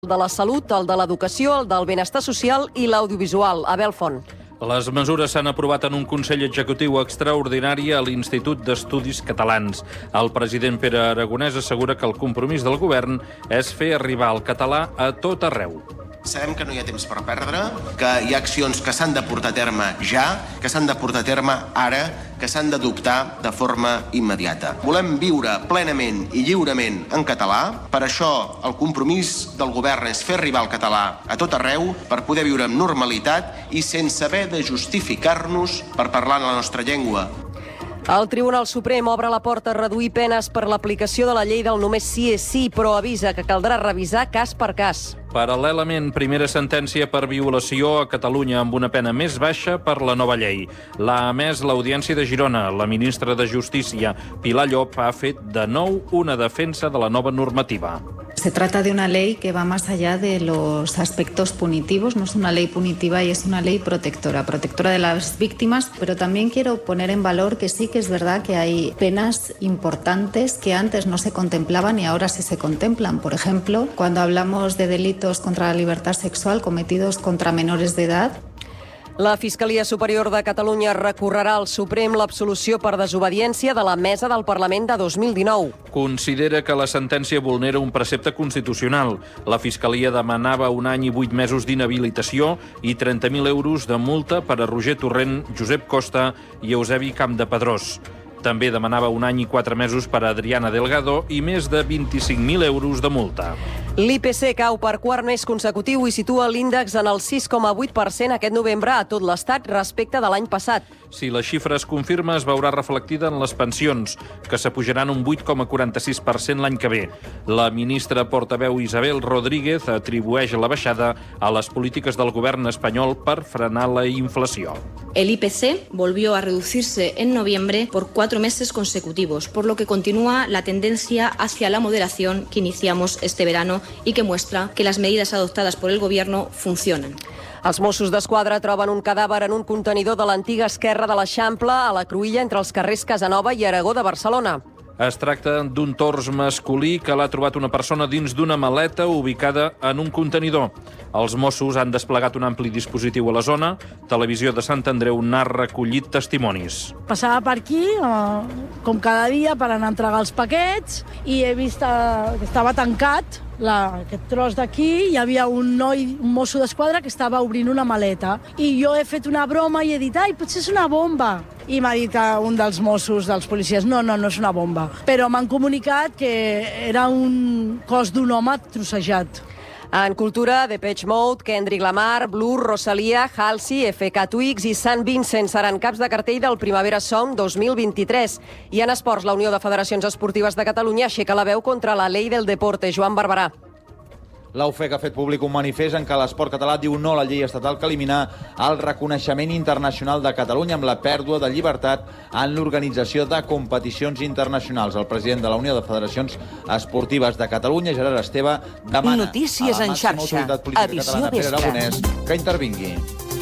de la salut, el de l'educació, el del benestar social i l'audiovisual. Abel Font. Les mesures s'han aprovat en un Consell Executiu extraordinari a l'Institut d'Estudis Catalans. El president Pere Aragonès assegura que el compromís del govern és fer arribar el català a tot arreu. Sabem que no hi ha temps per perdre, que hi ha accions que s'han de portar a terme ja, que s'han de portar a terme ara, que s'han d'adoptar de forma immediata. Volem viure plenament i lliurement en català. Per això el compromís del govern és fer arribar el català a tot arreu per poder viure amb normalitat i sense haver de justificar-nos per parlar en la nostra llengua. El Tribunal Suprem obre la porta a reduir penes per l'aplicació de la llei del només sí és sí, però avisa que caldrà revisar cas per cas. Paral·lelament, primera sentència per violació a Catalunya amb una pena més baixa per la nova llei. L'ha emès l'Audiència de Girona. La ministra de Justícia, Pilar Llop, ha fet de nou una defensa de la nova normativa. Se trata de una ley que va más allá de los aspectos punitivos, no es una ley punitiva y es una ley protectora de las víctimas, pero también quiero poner en valor que sí que es verdad que hay penas importantes que antes no se contemplaban y ahora sí se contemplan. Por ejemplo, cuando hablamos de delitos contra la libertad sexual cometidos contra menores de edad. La Fiscalia Superior de Catalunya recorrerà al Suprem l'absolució per desobediència de la Mesa del Parlament de 2019. Considera que la sentència vulnera un precepte constitucional. La Fiscalia demanava 1 any i 8 mesos d'inhabilitació i 30.000 euros de multa per a Roger Torrent, Josep Costa i Eusebi Campdepadrós. També demanava 1 any i 4 mesos per a Adriana Delgado i més de 25.000 euros de multa. L'IPC cau per quart mes consecutiu i situa l'índex en el 6,8% aquest novembre a tot l'Estat respecte de l'any passat. Si la xifra es confirma, es veurà reflectida en les pensions, que s'apujaran un 8,46% l'any que ve. La ministra portaveu Isabel Rodríguez atribueix la baixada a les polítiques del govern espanyol per frenar la inflació. El IPC volvió a reducirse en noviembre por 4 meses consecutivos, por lo que continúa la tendencia hacia la moderación que iniciamos este verano y que muestra que las medidas adoptadas por el Gobierno funcionan. Els Mossos d'Esquadra troben un cadàver en un contenidor de l'antiga esquerra de l'Eixample a la Cruïlla entre els carrers Casanova i Aragó de Barcelona. Es tracta d'un tors masculí que l'ha trobat una persona dins d'una maleta ubicada en un contenidor. Els Mossos han desplegat un ampli dispositiu a la zona. Televisió de Sant Andreu n'ha recollit testimonis. Passava per aquí, com cada dia, per anar a entregar els paquets i he vist que estava tancat aquest tros d'aquí. Hi havia un mosso d'esquadra que estava obrint una maleta i jo he fet una broma i he dit «Ai, potser és una bomba». I m'ha dit un dels Mossos, dels policies, no és una bomba. Però m'han comunicat que era un cos d'un home trossejat. En cultura, Depeche Mode, Kendrick Lamar, Blur, Rosalia, Halsey, FK Twigs i Sant Vincent seran caps de cartell del Primavera Sound 2023. I en esports, la Unió de Federacions Esportives de Catalunya aixeca la veu contra la Ley del Deporte. Joan Barberà. La UFEC ha fet públic un manifest en què l'esport català diu no a la llei estatal que elimina el reconeixement internacional de Catalunya amb la pèrdua de llibertat en l'organització de competicions internacionals. El president de la Unió de Federacions Esportives de Catalunya, Gerard Esteve, demana Notícies a la en màxima xarxa. autoritat política Edició catalana, Pere vespre. Aragonès, que intervingui.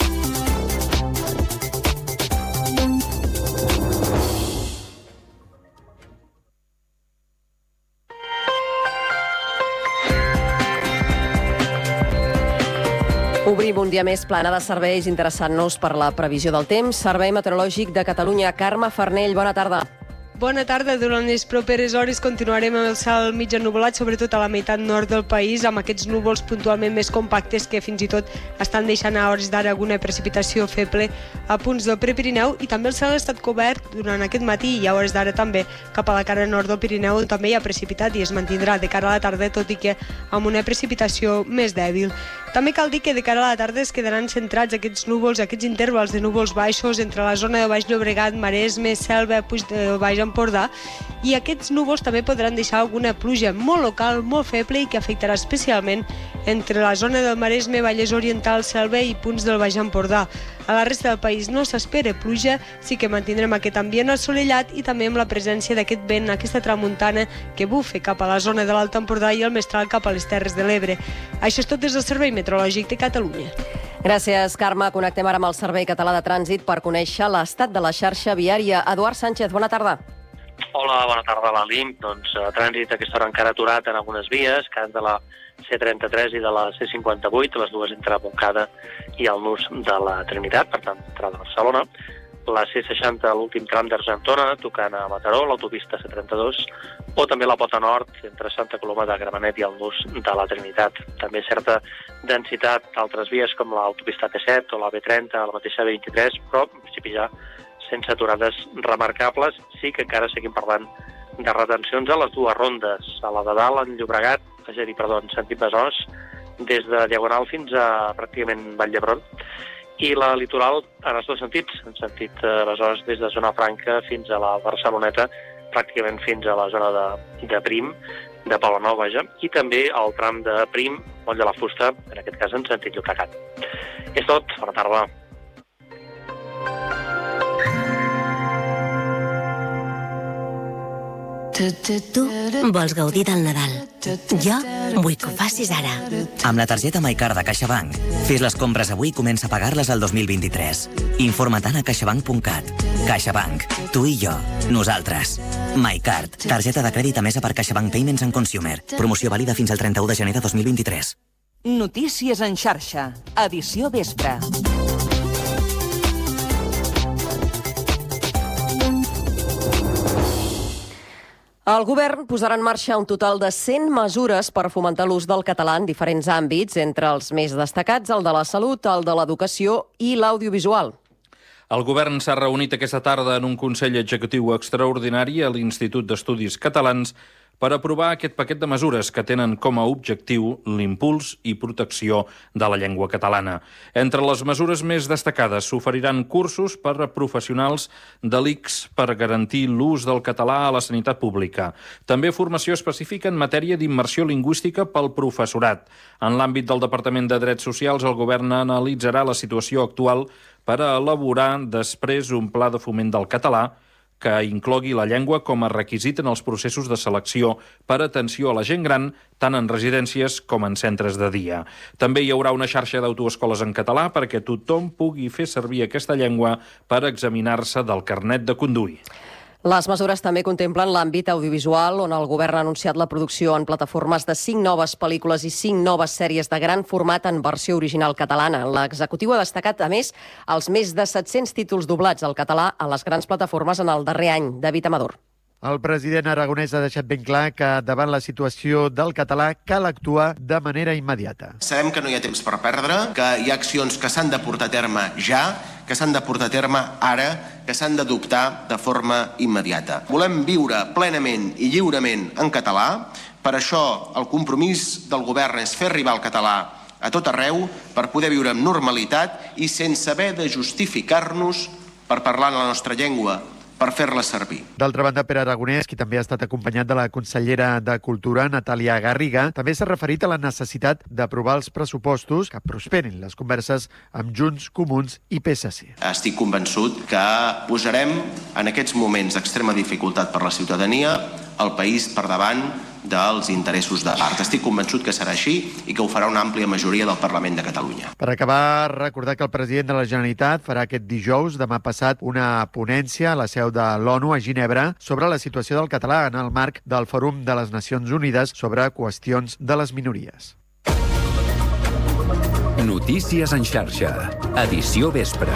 Obrim un dia més plana de serveis interessant-nos per la previsió del temps. Servei Meteorològic de Catalunya. Carme Farnell, bona tarda. Bona tarda. Durant les properes hores continuarem amb el cel mig ennuvolat, sobretot a la meitat nord del país, amb aquests núvols puntualment més compactes que fins i tot estan deixant a hores d'ara alguna precipitació feble a punts del Prepirineu, i també el cel ha estat cobert durant aquest matí i a hores d'ara també cap a la cara nord del Pirineu, on també hi ha precipitat i es mantindrà de cara a la tarda, tot i que amb una precipitació més dèbil. També cal dir que de cara a la tarda es quedaran centrats aquests núvols, aquests intervals de núvols baixos entre la zona de Baix Llobregat, Maresme, Selva, Puig de Baix Empordà, i aquests núvols també podran deixar alguna pluja molt local, molt feble i que afectarà especialment entre la zona del Maresme, Vallès Oriental, Selva i punts del Baix Empordà. A la resta del país no s'espera pluja, sí que mantindrem aquest ambient assolellat i també amb la presència d'aquest vent, aquesta tramuntana que bufa cap a la zona de l'Alt Empordà i el mestral cap a les Terres de l'Ebre. Això és tot des del Servei Meteorològic de Catalunya. Gràcies, Carme. Connectem ara amb el Servei Català de Trànsit per conèixer l'estat de la xarxa viària. Eduard Sánchez, bona tarda. Hola, bona tarda, Lali. Doncs trànsit a aquesta hora encara aturat en algunes vies, que han de la C33 i de la C58, les dues entre Montcada i el nus de la Trinitat, per tant, entrada a Barcelona. La C60, l'últim tram d'Argentona, tocant a Mataró, l'autopista C32, o també la Pota Nord, entre Santa Coloma de Gramenet i el nus de la Trinitat. També certa densitat d'altres vies, com l'autopista T7 o la B30, la mateixa B23, però, en principi, ja sense aturades remarcables. Sí que encara seguim parlant de retencions a les dues rondes, a la de dalt, en Llobregat, en sentit Besòs, des de Diagonal fins a pràcticament Vall d'Hebron, i la litoral en els dos sentits, en sentit Besòs des de Zona Franca fins a la Barceloneta, pràcticament fins a la zona de Prim, de Poblenou, vaja, i també el tram de Prim, Moll de la Fusta, en aquest cas en sentit Llobregat. És tot, bona tarda. Tu vols gaudir del Nadal. Jo vull que ho facis ara. Amb la targeta MyCard de CaixaBank, fes les compres avui i comença a pagar-les al 2023. Informa't a caixabank.cat. CaixaBank. Tu i jo. Nosaltres. MyCard. Targeta de crèdit emesa per CaixaBank Payments and Consumer. Promoció vàlida fins al 31 de gener de 2023. Notícies en xarxa. Edició vespre. El govern posarà en marxa un total de 100 mesures per fomentar l'ús del català en diferents àmbits, entre els més destacats el de la salut, el de l'educació i l'audiovisual. El govern s'ha reunit aquesta tarda en un Consell Executiu extraordinari a l'Institut d'Estudis Catalans per aprovar aquest paquet de mesures que tenen com a objectiu l'impuls i protecció de la llengua catalana. Entre les mesures més destacades s'oferiran cursos per a professionals de l'ICS per garantir l'ús del català a la sanitat pública. També formació específica en matèria d'immersió lingüística pel professorat. En l'àmbit del Departament de Drets Socials, el govern analitzarà la situació actual per a elaborar després un pla de foment del català que inclogui la llengua com a requisit en els processos de selecció per atenció a la gent gran, tant en residències com en centres de dia. També hi haurà una xarxa d'autoescoles en català perquè tothom pugui fer servir aquesta llengua per examinar-se del carnet de conduir. Les mesures també contemplen l'àmbit audiovisual, on el govern ha anunciat la producció en plataformes de 5 noves pel·lícules i 5 noves sèries de gran format en versió original catalana. L'executiu ha destacat, a més, els més de 700 títols doblats al català a les grans plataformes en el darrer any. David Amador. El president aragonès ha deixat ben clar que davant la situació del català cal actuar de manera immediata. Sabem que no hi ha temps per perdre, que hi ha accions que s'han de portar a terme ja, que s'han de portar a terme ara, que s'han d'adoptar de forma immediata. Volem viure plenament i lliurement en català. Per això el compromís del govern és fer arribar el català a tot arreu per poder viure amb normalitat i sense haver de justificar-nos per parlar en la nostra llengua, per fer-la servir. D'altra banda, Pere Aragonès, qui també ha estat acompanyat de la consellera de Cultura, Natàlia Garriga, també s'ha referit a la necessitat d'aprovar els pressupostos que prosperin les converses amb Junts, Comuns i PSC. Estic convençut que posarem en aquests moments d'extrema dificultat per la ciutadania el país per davant dels interessos de part. Estic convençut que serà així i que ho farà una àmplia majoria del Parlament de Catalunya. Per acabar, recordar que el president de la Generalitat farà aquest dijous, demà passat, una ponència a la seu de l'ONU a Ginebra sobre la situació del català en el marc del Fòrum de les Nacions Unides sobre qüestions de les minories. Notícies en xarxa. Edició vespre.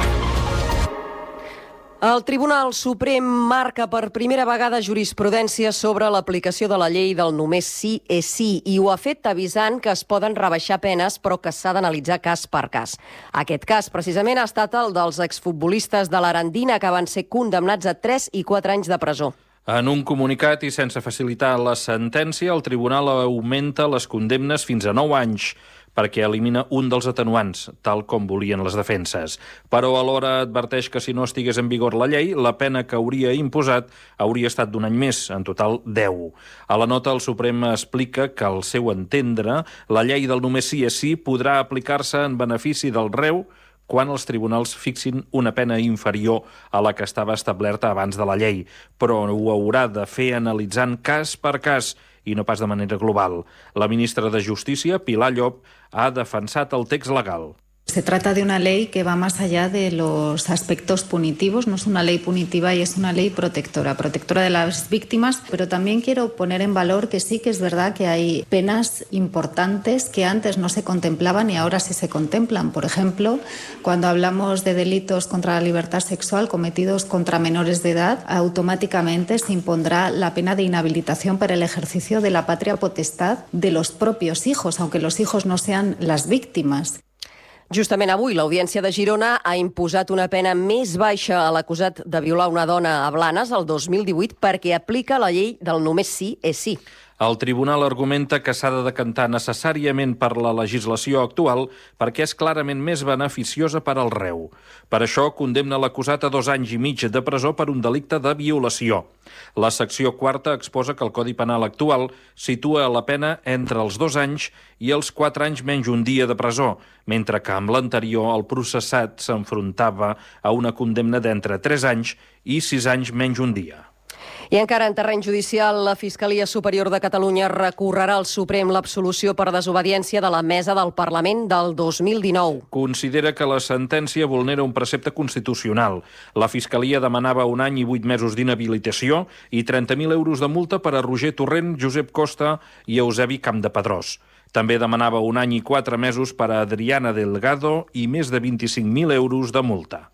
El Tribunal Suprem marca per primera vegada jurisprudència sobre l'aplicació de la llei del només sí és sí i ho ha fet avisant que es poden rebaixar penes però que s'ha d'analitzar cas per cas. Aquest cas precisament ha estat el dels exfutbolistes de l'Arandina que van ser condemnats a 3 i 4 anys de presó. En un comunicat i sense facilitar la sentència, el tribunal augmenta les condemnes fins a 9 anys perquè elimina un dels atenuants, tal com volien les defenses. Però alhora adverteix que si no estigués en vigor la llei, la pena que hauria imposat hauria estat d'un any més, en total 10. A la nota, el Suprem explica que, al seu entendre, la llei del només sí és sí podrà aplicar-se en benefici del reu quan els tribunals fixin una pena inferior a la que estava establerta abans de la llei, però ho haurà de fer analitzant cas per cas i no pas de manera global. La ministra de Justícia, Pilar Llop, ha defensat el text legal. Se trata de una ley que va más allá de los aspectos punitivos, no es una ley punitiva y es una ley protectora de las víctimas, pero también quiero poner en valor que sí que es verdad que hay penas importantes que antes no se contemplaban y ahora sí se contemplan. Por ejemplo, cuando hablamos de delitos contra la libertad sexual cometidos contra menores de edad, automáticamente se impondrá la pena de inhabilitación para el ejercicio de la patria potestad de los propios hijos, aunque los hijos no sean las víctimas. Justament avui, l'Audiència de Girona ha imposat una pena més baixa a l'acusat de violar una dona a Blanes el 2018 perquè aplica la llei del només sí és sí. El tribunal argumenta que s'ha de decantar necessàriament per la legislació actual perquè és clarament més beneficiosa per al reu. Per això condemna l'acusat a 2 anys i mig de presó per un delicte de violació. La secció quarta exposa que el Codi Penal actual situa la pena entre els 2 anys i els 4 anys menys un dia de presó, mentre que amb l'anterior el processat s'enfrontava a una condemna d'entre 3 anys i 6 anys menys un dia. I encara en terreny judicial, la Fiscalia Superior de Catalunya recorrerà al Suprem l'absolució per desobediència de la Mesa del Parlament del 2019. Considera que la sentència vulnera un precepte constitucional. La Fiscalia demanava 1 any i 8 mesos d'inhabilitació i 30.000 euros de multa per a Roger Torrent, Josep Costa i Eusebi Campdepadrós. També demanava 1 any i 4 mesos per a Adriana Delgado i més de 25.000 euros de multa.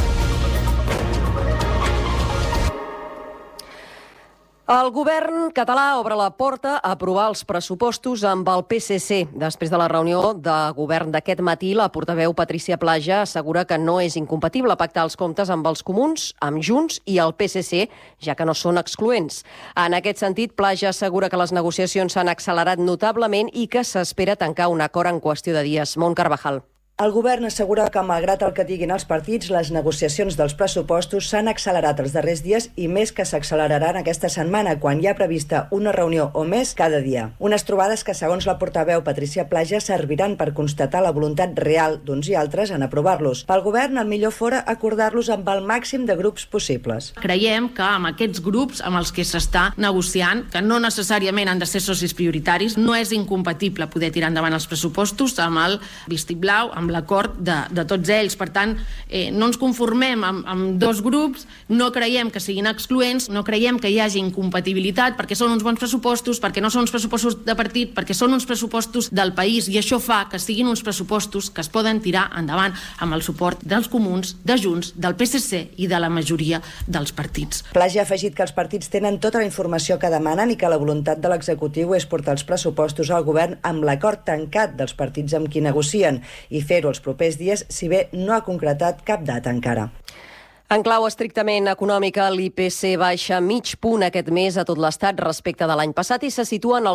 El govern català obre la porta a aprovar els pressupostos amb el PSC. Després de la reunió de govern d'aquest matí, la portaveu Patricia Plaja assegura que no és incompatible pactar els comptes amb els comuns, amb Junts i el PSC, ja que no són excloents. En aquest sentit, Plaja assegura que les negociacions s'han accelerat notablement i que s'espera tancar un acord en qüestió de dies. Mont Carvajal. El govern assegura que, malgrat el que diguin els partits, les negociacions dels pressupostos s'han accelerat els darrers dies i més que s'acceleraran aquesta setmana, quan hi ha prevista una reunió o més cada dia. Unes trobades que, segons la portaveu Patricia Plaja, serviran per constatar la voluntat real d'uns i altres en aprovar-los. Pel govern, el millor fora acordar-los amb el màxim de grups possibles. Creiem que amb aquests grups amb els que s'està negociant, que no necessàriament han de ser socis prioritaris, no és incompatible poder tirar endavant els pressupostos amb el vistiplau, amb l'acord de tots ells. Per tant, no ens conformem amb 2 grups, no creiem que siguin excloents, no creiem que hi hagi incompatibilitat perquè són uns bons pressupostos, perquè no són uns pressupostos de partit, perquè són uns pressupostos del país i això fa que siguin uns pressupostos que es poden tirar endavant amb el suport dels comuns, de Junts, del PSC i de la majoria dels partits. Plaja ha afegit que els partits tenen tota la informació que demanen i que la voluntat de l'executiu és portar els pressupostos al govern amb l'acord tancat dels partits amb qui negocien i fer-ho els propers dies, si bé no ha concretat cap data encara. En clau estrictament econòmica, l'IPC baixa mig punt aquest mes a tot l'Estat respecte de l'any passat i se situa en el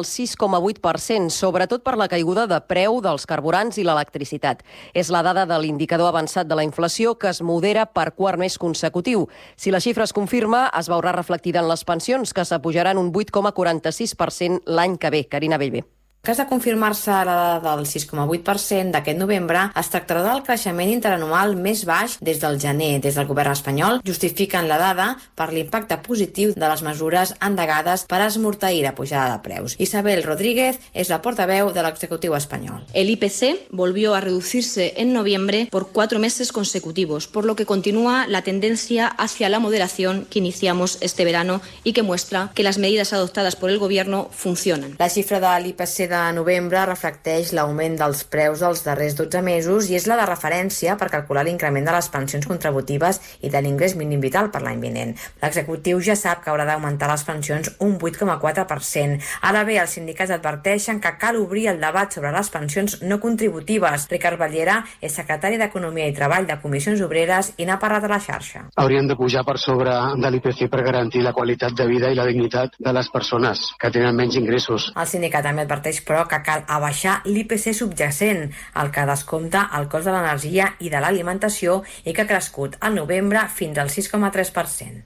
6,8%, sobretot per la caiguda de preu dels carburants i l'electricitat. És la dada de l'indicador avançat de la inflació que es modera per quart mes consecutiu. Si la xifra es confirma, es veurà reflectida en les pensions, que s'apujaran un 8,46% l'any que ve. Carina Bellver. En cas de confirmar-se la dada del 6,8% d'aquest novembre, es tractarà del creixement interanual més baix des del gener. Des del govern espanyol justifiquen la dada per l'impacte positiu de les mesures endegades per esmorteir la pujada de preus. Isabel Rodríguez és la portaveu de l'executiu espanyol. El IPC volvió a reducirse en noviembre por 4 meses consecutivos, por lo que continúa la tendencia hacia la moderación que iniciamos este verano y que muestra que las medidas adoptadas por el gobierno funcionan. La xifra de l'IPC de novembre reflecteix l'augment dels preus dels darrers 12 mesos i és la de referència per calcular l'increment de les pensions contributives i de l'ingrés mínim vital per l'any vinent. L'executiu ja sap que haurà d'augmentar les pensions un 8,4%. Ara bé, els sindicats adverteixen que cal obrir el debat sobre les pensions no contributives. Ricard Ballera és secretari d'Economia i Treball de Comissions Obreres i n'ha parlat a la xarxa. Haurien de pujar per sobre de l'IPC per garantir la qualitat de vida i la dignitat de les persones que tenen menys ingressos. El sindicat també adverteix però que cal abaixar l'IPC subjacent, el que descompta el cost de l'energia i de l'alimentació i que ha crescut al novembre fins al 6,3%.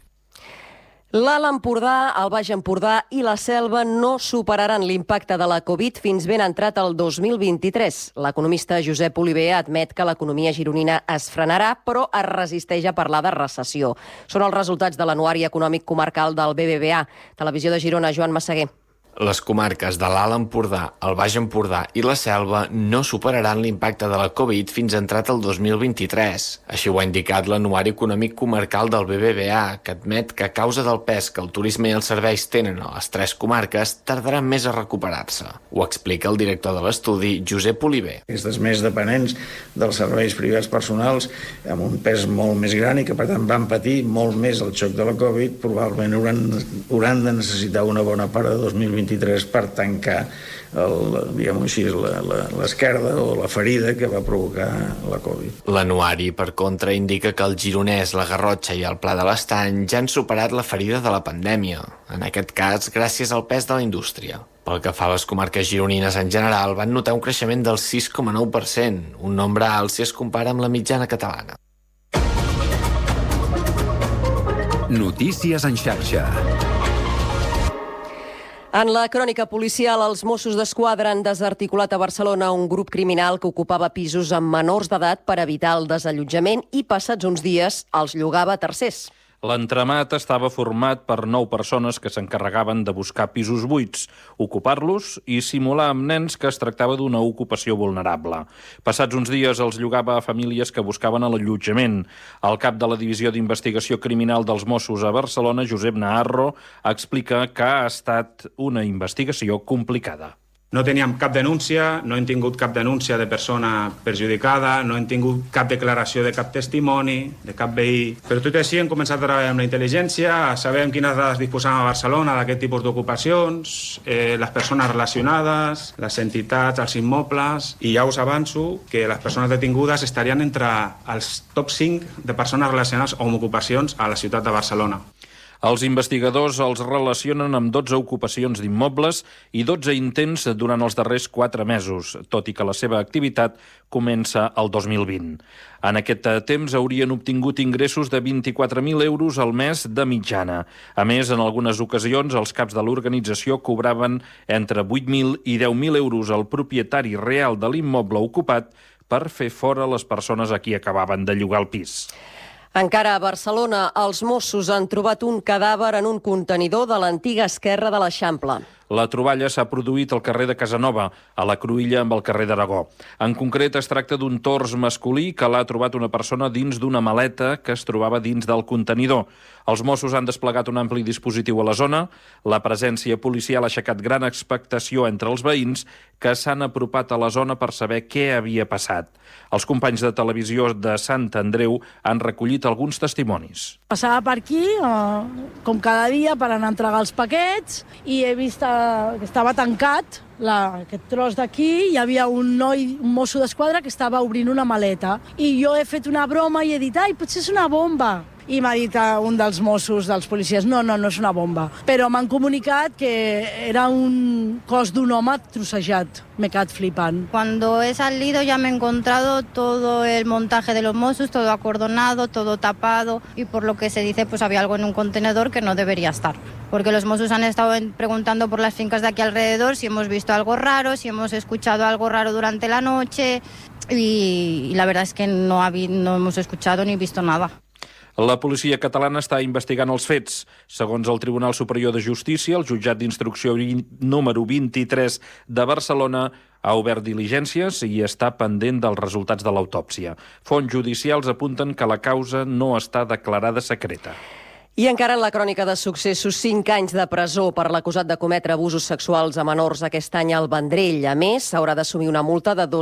L'Alt Empordà, el Baix Empordà i la Selva no superaran l'impacte de la Covid fins ben entrat el 2023. L'economista Josep Oliver admet que l'economia gironina es frenarà, però es resisteix a parlar de recessió. Són els resultats de l'Anuari Econòmic Comarcal del BBVA. Televisió de Girona, Joan Massaguer. Les comarques de l'Alt Empordà, el Baix Empordà i la Selva no superaran l'impacte de la Covid fins entrat el 2023. Així ho ha indicat l'Anuari Econòmic Comarcal del BBVA, que admet que a causa del pes que el turisme i els serveis tenen a les 3 comarques, tardaran més a recuperar-se. Ho explica el director de l'estudi, Josep Oliver. Aquestes més dependents dels serveis privats personals, amb un pes molt més gran i que per tant van patir molt més el xoc de la Covid, probablement hauran de necessitar una bona part de 2023 per tancar l'esquerda o la ferida que va provocar la Covid. L'anuari, per contra, indica que el Gironès, la Garrotxa i el Pla de l'Estany ja han superat la ferida de la pandèmia, en aquest cas gràcies al pes de la indústria. Pel que fa a les comarques gironines en general, van notar un creixement del 6,9%, un nombre alt si es compara amb la mitjana catalana. Notícies en xarxa. En la crònica policial, els Mossos d'Esquadra han desarticulat a Barcelona un grup criminal que ocupava pisos amb menors d'edat per evitar el desallotjament i, passats uns dies, els llogava a tercers. L'entramat estava format per 9 persones que s'encarregaven de buscar pisos buits, ocupar-los i simular amb nens que es tractava d'una ocupació vulnerable. Passats uns dies els llogava a famílies que buscaven l'allotjament. El cap de la Divisió d'Investigació Criminal dels Mossos a Barcelona, Josep Naharro, explica que ha estat una investigació complicada. No teníem cap denúncia, no hem tingut cap denúncia de persona perjudicada, no hem tingut cap declaració de cap testimoni, de cap veí. Però tot i així hem començat a treballar amb la intel·ligència, sabem quines dades disposam a Barcelona d'aquest tipus d'ocupacions, les persones relacionades, les entitats, els immobles, i ja us avanço que les persones detingudes estarien entre els top 5 de persones relacionades amb ocupacions a la ciutat de Barcelona. Els investigadors els relacionen amb 12 ocupacions d'immobles i 12 intents durant els darrers 4 mesos, tot i que la seva activitat comença el 2020. En aquest temps haurien obtingut ingressos de 24.000 euros al mes de mitjana. A més, en algunes ocasions, els caps de l'organització cobraven entre 8.000 i 10.000 euros al propietari real de l'immoble ocupat per fer fora les persones a qui acabaven de llogar el pis. Encara a Barcelona, els Mossos han trobat un cadàver en un contenidor de l'antiga esquerra de l'Eixample. La troballa s'ha produït al carrer de Casanova, a la cruïlla amb el carrer d'Aragó. En concret, es tracta d'un tors masculí que l'ha trobat una persona dins d'una maleta que es trobava dins del contenidor. Els Mossos han desplegat un ampli dispositiu a la zona. La presència policial ha aixecat gran expectació entre els veïns que s'han apropat a la zona per saber què havia passat. Els companys de televisió de Sant Andreu han recollit alguns testimonis. Passava per aquí, com cada dia, per anar a entregar els paquets, i he vist que estava tancat aquest tros d'aquí. Hi havia un mosso d'esquadra que estava obrint una maleta. I jo he fet una broma i he dit, ai, potser és una bomba. I m'ha dit un dels Mossos, dels policies, no és una bomba. Però m'han comunicat que era un cos d'un home trossejat. Me he quedat flipant. Cuando he salido ya me he encontrado todo el montaje de los Mossos, todo acordonado, todo tapado, y por lo que se dice, pues había algo en un contenedor que no debería estar. Porque los Mossos han estado preguntando por las fincas de aquí alrededor si hemos visto algo raro, si hemos escuchado algo raro durante la noche, y la verdad es que no hemos escuchado ni visto nada. La policia catalana està investigant els fets. Segons el Tribunal Superior de Justícia, el jutjat d'instrucció número 23 de Barcelona ha obert diligències i està pendent dels resultats de l'autòpsia. Fonts judicials apunten que la causa no està declarada secreta. I encara en la crònica de successos, 5 anys de presó per l'acusat de cometre abusos sexuals a menors aquest any al Vendrell. A més, haurà d'assumir una multa de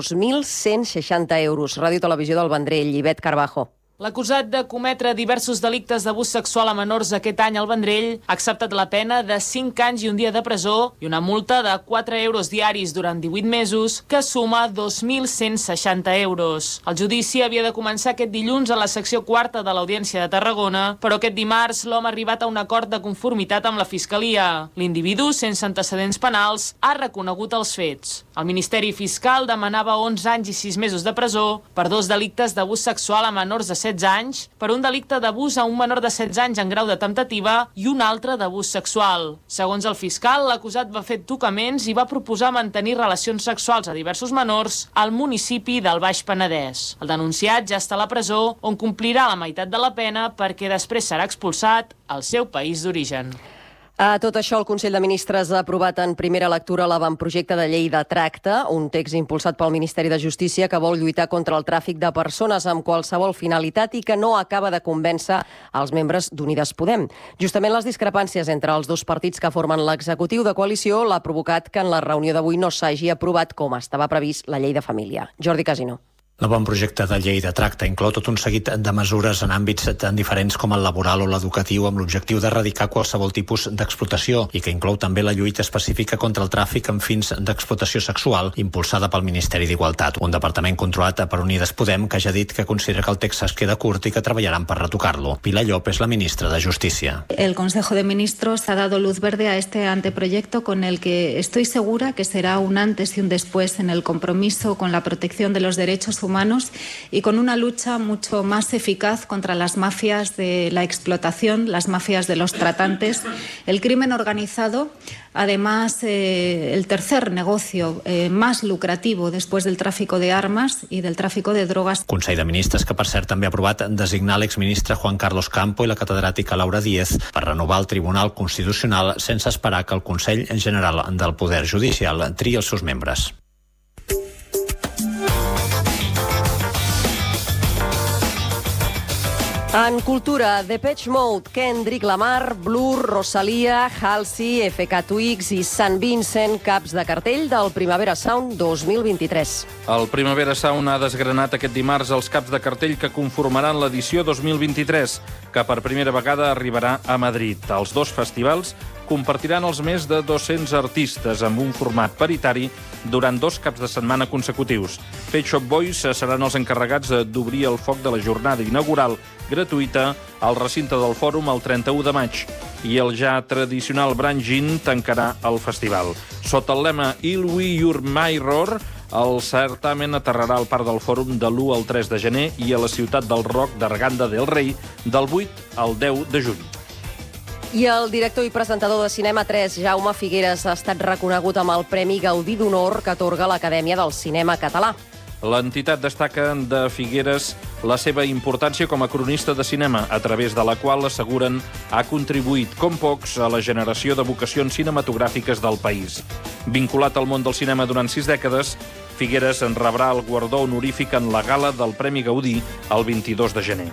2.160 euros. Ràdio Televisió del Vendrell, Ivet Carbajo. L'acusat de cometre diversos delictes d'abús sexual a menors aquest any al Vendrell ha acceptat la pena de 5 anys i un dia de presó i una multa de 4 euros diaris durant 18 mesos, que suma 2.160 euros. El judici havia de començar aquest dilluns a la secció 4 de l'Audiència de Tarragona, però aquest dimarts l'home ha arribat a un acord de conformitat amb la Fiscalia. L'individu, sense antecedents penals, ha reconegut els fets. El Ministeri Fiscal demanava 11 anys i 6 mesos de presó per 2 delictes d'abús sexual a menors de 16 anys, per un delicte d'abús a un menor de 16 anys en grau de temptativa i un altre d'abús sexual. Segons el fiscal, l'acusat va fer tocaments i va proposar mantenir relacions sexuals a diversos menors al municipi del Baix Penedès. El denunciat ja està a la presó, on complirà la meitat de la pena perquè després serà expulsat al seu país d'origen. A tot això, el Consell de Ministres ha aprovat en primera lectura l'avantprojecte de llei de tracte, un text impulsat pel Ministeri de Justícia que vol lluitar contra el tràfic de persones amb qualsevol finalitat i que no acaba de convèncer els membres d'Unides Podem. Justament les discrepàncies entre els dos partits que formen l'executiu de coalició l'ha provocat que en la reunió d'avui no s'hagi aprovat com estava previst la llei de família. Jordi Casino. L'avantprojecte de llei de tracte inclou tot un seguit de mesures en àmbits tan diferents com el laboral o l'educatiu amb l'objectiu d'erradicar qualsevol tipus d'explotació i que inclou també la lluita específica contra el tràfic amb fins d'explotació sexual impulsada pel Ministeri d'Igualtat, un departament controlat per Unides Podem que ja ha dit que considera que el text es queda curt i que treballaran per retocar-lo. Pilar Llop és la ministra de Justícia. El Consejo de Ministros ha dado luz verde a este anteproyecto con el que estoy segura que será un antes y un después en el compromiso con la protección de los derechos humanos y con una lucha mucho más eficaz contra las mafias de la explotación, las mafias de los tratantes, el crimen organizado, además el tercer negocio más lucrativo después del tráfico de armas y del tráfico de drogas. Consell de Ministres que, per cert, també ha aprovat designar l'exministre Juan Carlos Campo i la catedràtica Laura Díez per renovar el Tribunal Constitucional sense esperar que el Consell General del Poder Judicial triï els seus membres. En cultura, Depeche Mode, Kendrick Lamar, Blur, Rosalia, Halsey, FK Twigs i Sant Vincent, caps de cartell del Primavera Sound 2023. El Primavera Sound ha desgranat aquest dimarts els caps de cartell que conformaran l'edició 2023, que per primera vegada arribarà a Madrid. Els dos festivals compartiran els més de 200 artistes amb un format paritari durant 2 caps de setmana consecutius. Pet Shop Boys seran els encarregats d'obrir el foc de la jornada inaugural gratuïta al recinte del Fòrum el 31 de maig i el ja tradicional Brand Gin tancarà el festival. Sota el lema I'll We Your Mirror, el certamen aterrarà al Parc del Fòrum de l'1 al 3 de gener i a la ciutat del rock d'Arganda del Rei del 8 al 10 de juny. I el director i presentador de Cinema 3, Jaume Figueres, ha estat reconegut amb el Premi Gaudí d'Honor que atorga l'Acadèmia del Cinema Català. L'entitat destaca de Figueres la seva importància com a cronista de cinema, a través de la qual, asseguren, ha contribuït, com pocs, a la generació de vocacions cinematogràfiques del país. Vinculat al món del cinema durant 6 dècades, Figueres en rebrà el guardó honorífic en la gala del Premi Gaudí el 22 de gener.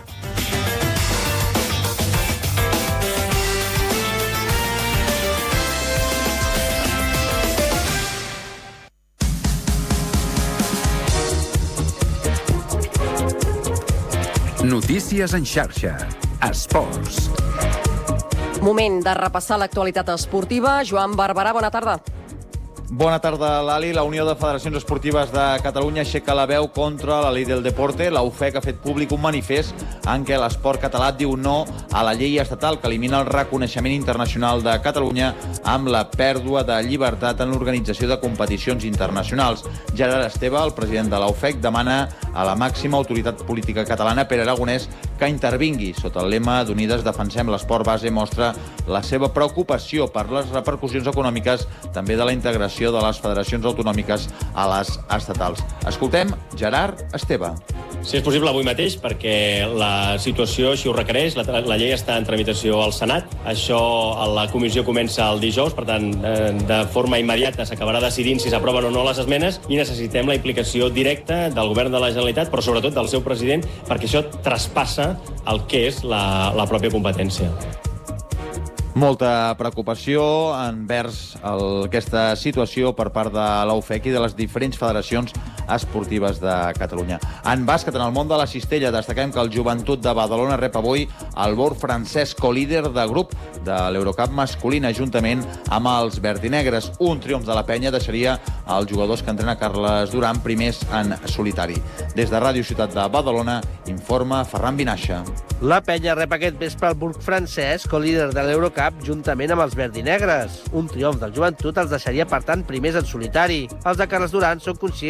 Notícies en xarxa. Esports. Moment de repassar l'actualitat esportiva. Joan Barberà, bona tarda. Bona tarda, Lali. La Unió de Federacions Esportives de Catalunya aixeca la veu contra la llei del deporte. La UFEC ha fet públic un manifest en què l'esport català diu no a la llei estatal que elimina el reconeixement internacional de Catalunya amb la pèrdua de llibertat en l'organització de competicions internacionals. Gerard Esteve, el president de la UFEC, demana a la màxima autoritat política catalana, Pere Aragonès, que intervingui. Sota el lema d'Unides Defensem l'Esport Base mostra la seva preocupació per les repercussions econòmiques, també de la integració de les federacions autonòmiques a les estatals. Escoltem Gerard Esteve. Si és possible avui mateix, perquè la situació així ho requereix. La llei està en tramitació al Senat. Això, la comissió comença el dijous, per tant, de forma immediata s'acabarà decidint si s'aproven o no les esmenes i necessitem la implicació directa del govern de la Generalitat, però sobretot del seu president, perquè això traspassa el que és la pròpia competència. Molta preocupació envers aquesta situació per part de la UFEC i de les diferents federacions esportives de Catalunya. En bàsquet, en el món de la cistella, destaquem que el Joventut de Badalona rep avui el Bord francès, co-líder de grup de l'Eurocup masculina, juntament amb els verdinegres. Un triomf de la penya deixaria els jugadors que entrena Carles Duran primers en solitari. Des de Ràdio Ciutat de Badalona, informa Ferran Vinaixa. La penya rep aquest vespre el Burg francès, co-líder de l'Eurocup, juntament amb els verdinegres. Un triomf del Joventut els deixaria, per tant, primers en solitari. Els de Carles Duran són conscients que un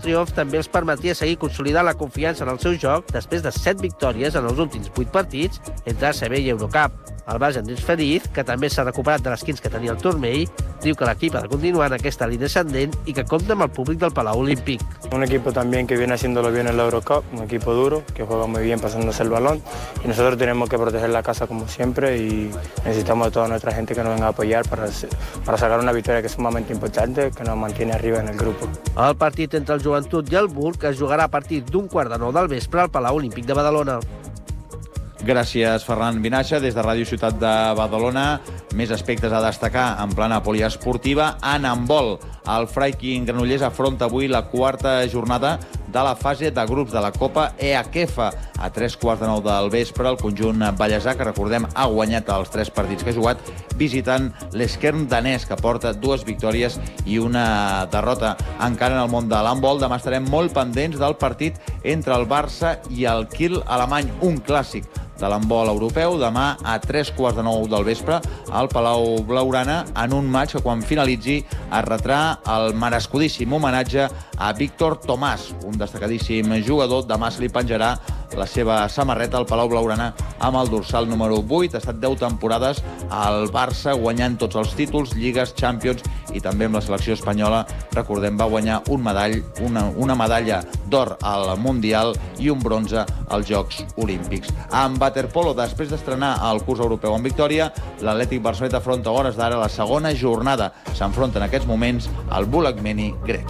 triomf també els permetia seguir consolidant la confiança en el seu joc després de 7 victòries en els últims 8 partits entre ACB i Eurocup. El base Andrés Feliz, que també s'ha recuperat de les 15 que tenia el turmell, diu que l'equip ha de continuar en aquesta línia ascendent i que compta amb el públic del Palau Olímpic. Un equipo también que viene haciéndolo bien en la Eurocup, un equipo duro, que juega muy bien pasándose el balón, y nosotros tenemos que proteger la casa como siempre y necesitamos de toda nuestra gente que nos venga a apoyar para sacar una victoria que es sumamente importante, que nos mantiene arriba en el grupo. El partit entre el Joventut i el Burg es jugarà a partir d'15:45 del vespre al Palau Olímpic de Badalona. Gràcies, Ferran Vinaixa. Des de Ràdio Ciutat de Badalona, més aspectes a destacar en plana poliesportiva. En handbol, el Freiking Granollers afronta avui la quarta jornada de la fase de grups de la Copa EAKEFA. A 3:15 del vespre, el conjunt ballesà, que recordem ha guanyat els 3 partits que ha jugat, visitant l'Eskjern danès, que porta 2 victòries i una derrota. Encara en el món de l'handbol, demà estarem molt pendents del partit entre el Barça i el Kiel alemany, un clàssic de l'handbol europeu, demà a 3:15 del vespre al Palau Blaugrana, en un match que quan finalitzi es retrà el merescudíssim homenatge a Víctor Tomàs, un destacadíssim jugador. Demà se li penjarà la seva samarreta al Palau Blaugrana amb el dorsal número 8. Ha estat 10 temporades al Barça, guanyant tots els títols, Lligues, Champions i també amb la selecció espanyola. Recordem, va guanyar una medalla d'or al Mundial i un bronze als Jocs Olímpics. En waterpolo, després d'estrenar el curs europeu en victòria, l'Atlètic Barceloneta afronta a hores d'ara la segona jornada. S'enfronta en aquests moments al Bulacmeni grec.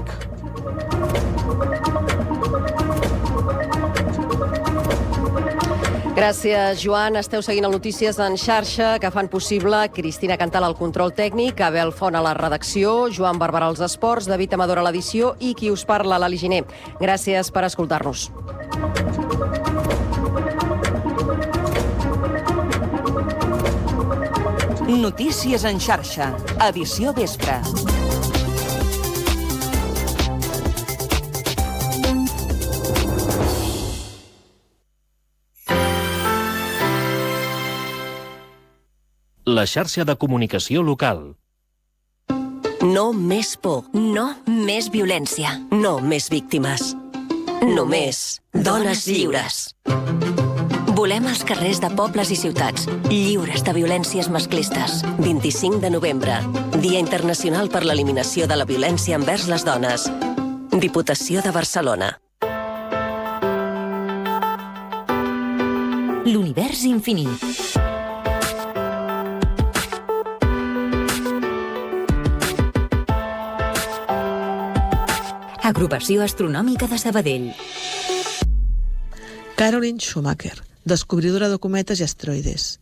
Gràcies, Joan. Esteu seguint el Notícies en xarxa, que fan possible Cristina Cantal al control tècnic, Abel Font a la redacció, Joan Barberà als esports, David Amador a l'edició i qui us parla, Lali Giner. Gràcies per escoltar-nos. Notícies en xarxa, edició vespre. La xarxa de comunicació local. No més por. No més violència. No més víctimes. Només dones lliures. Volem els carrers de pobles i ciutats, lliures de violències masclistes. 25 de novembre, Dia Internacional per l'Eliminació de la Violència envers les Dones. Diputació de Barcelona. L'univers infinit. Agrupació Astronòmica de Sabadell. Caroline Schumacher, descobridora de cometes i asteroides.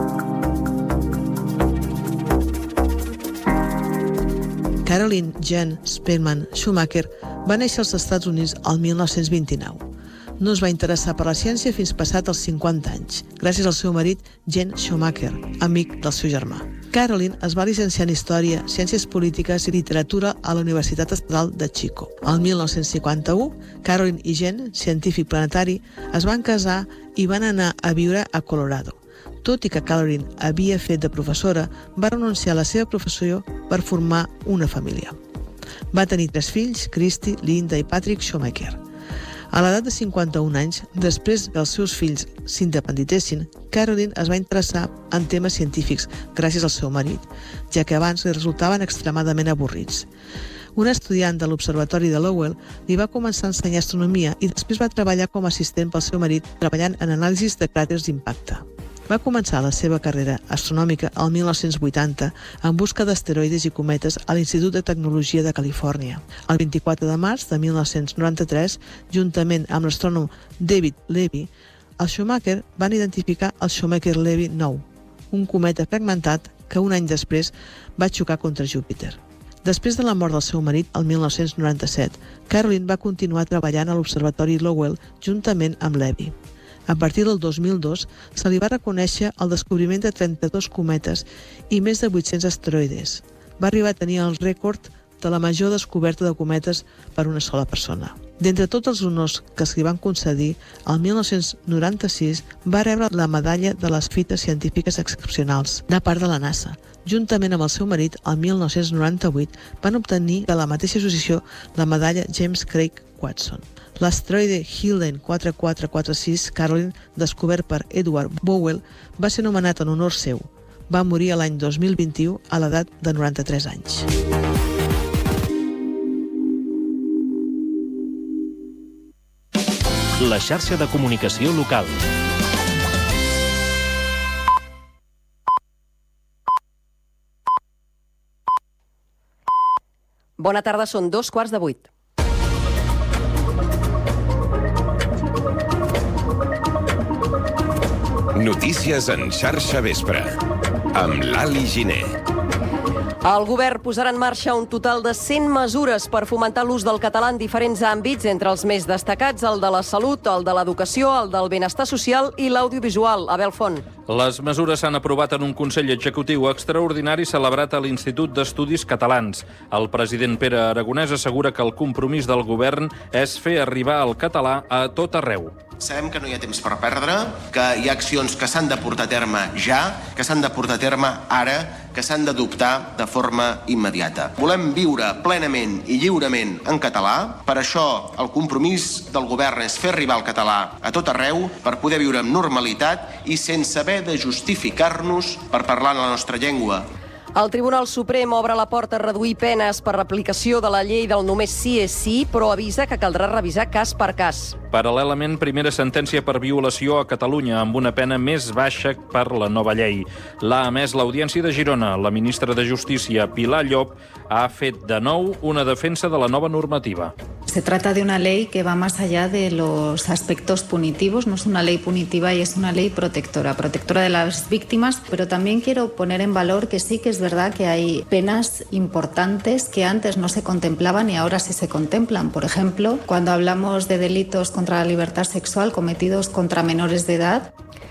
Caroline Jean Spearman Schumacher va néixer als Estats Units el 1929. No es va interessar per la ciència fins passat els 50 anys, gràcies al seu marit Jen Schumacher, amic del seu germà. Caroline es va llicenciar en Història, Ciències Polítiques i Literatura a la Universitat Estatal de Chico. El 1951, Caroline i Jen, científic planetari, es van casar i van anar a viure a Colorado. Tot i que Caroline havia fet de professora, va renunciar a la seva professió per formar una família. Va tenir 3 fills, Christy, Linda i Patrick Schumacher. A l'edat de 51 anys, després que els seus fills s'independitessin, Caroline es va interessar en temes científics gràcies al seu marit, ja que abans li resultaven extremadament avorrits. Un estudiant de l'Observatori de Lowell li va començar a ensenyar astronomia i després va treballar com a assistent pel seu marit treballant en anàlisis de cràters d'impacte. Va començar la seva carrera astronòmica el 1980 en busca d'asteroides i cometes a l'Institut de Tecnologia de Califòrnia. El 24 de març de 1993, juntament amb l'astrònom David Levy, els Schumacher van identificar el Schumacher-Levy 9, un cometa fragmentat que un any després va xocar contra Júpiter. Després de la mort del seu marit, el 1997, Caroline va continuar treballant a l'Observatori Lowell juntament amb Levy. A partir del 2002, se li va reconèixer el descobriment de 32 cometes i més de 800 asteroides. Va arribar a tenir el rècord de la major descoberta de cometes per una sola persona. D'entre tots els honors que se li van concedir, el 1996 va rebre la medalla de les fites científiques excepcionals de part de la NASA. Juntament amb el seu marit, el 1998, van obtenir de la mateixa associació la medalla James Craig Watson. L'asteroide Hilden 4446 Caroline, descobert per Edward Bowell, va ser nomenat en honor seu. Va morir l'any 2021 a l'edat de 93 anys. La xarxa de comunicació local. Bona tarda, són 7:45. Notícies en xarxa vespre, amb l'Ali Giner. El govern posarà en marxa un total de 100 mesures per fomentar l'ús del català en diferents àmbits, entre els més destacats el de la salut, el de l'educació, el del benestar social i l'audiovisual. Abel Font. Les mesures s'han aprovat en un Consell Executiu extraordinari celebrat a l'Institut d'Estudis Catalans. El president Pere Aragonès assegura que el compromís del govern és fer arribar el català a tot arreu. Sabem que no hi ha temps per perdre, que hi ha accions que s'han de portar a terme ja, que s'han de portar a terme ara, que s'han d'adoptar de forma immediata. Volem viure plenament i lliurement en català. Per això el compromís del govern és fer arribar el català a tot arreu per poder viure amb normalitat i sense haver de justificar-nos per parlar en la nostra llengua. El Tribunal Suprem obre la porta a reduir penes per l'aplicació de la llei del només sí és sí, però avisa que caldrà revisar cas per cas. Paral·lelament, primera sentència per violació a Catalunya, amb una pena més baixa per la nova llei. L'ha emès l'Audiència de Girona. La ministra de Justícia, Pilar Llop, ha fet de nou una defensa de la nova normativa. Se trata de una ley que va más allá de los aspectos punitivos. No es una ley punitiva y es una ley protectora de las víctimas, pero también quiero poner en valor que sí que es verdad que hay penas importantes que antes no se contemplaban y ahora sí se contemplan. Por ejemplo, cuando hablamos de delitos contra la libertad sexual cometidos contra menores de edad.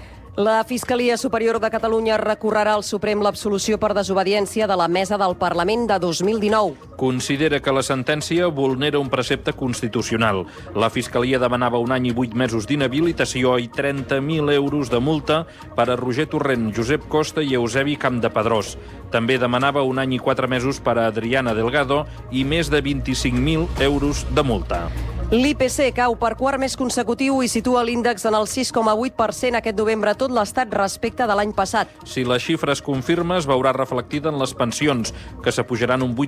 La Fiscalia Superior de Catalunya recorrerà al Suprem l'absolució per desobediència de la Mesa del Parlament de 2019. Considera que la sentència vulnera un precepte constitucional. La Fiscalia demanava 1 any i 8 mesos d'inhabilitació i 30.000 euros de multa per a Roger Torrent, Josep Costa i Eusebi Campdepadrós. També demanava 1 any i 4 mesos per a Adriana Delgado i més de 25.000 euros de multa. L'IPC cau per quart mes consecutiu i situa l'índex en el 6,8% aquest novembre a tot l'Estat respecte de l'any passat. Si la xifra es confirma, es veurà reflectida en les pensions, que s'apujaran un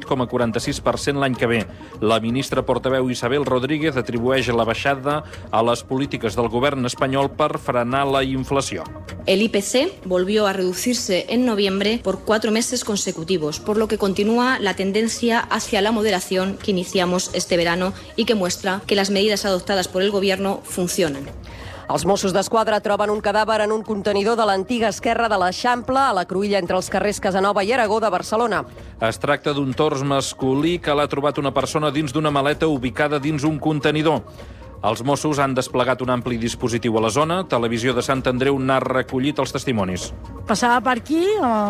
8,46% l'any que ve. La ministra portaveu Isabel Rodríguez atribueix la baixada a les polítiques del govern espanyol per frenar la inflació. El IPC volvió a reducirse en noviembre por 4 meses consecutivos, por lo que continúa la tendencia hacia la moderación que iniciamos este verano y que muestra que las medidas adoptadas por el Gobierno funcionan. Els Mossos d'Esquadra troben un cadàver en un contenidor de l'antiga esquerra de l'Eixample, a la cruïlla entre els carrers Casanova i Aragó de Barcelona. Es tracta d'un tors masculí que l'ha trobat una persona dins d'una maleta ubicada dins un contenidor. Els Mossos han desplegat un ampli dispositiu a la zona. Televisió de Sant Andreu n'ha recollit els testimonis. Passava per aquí,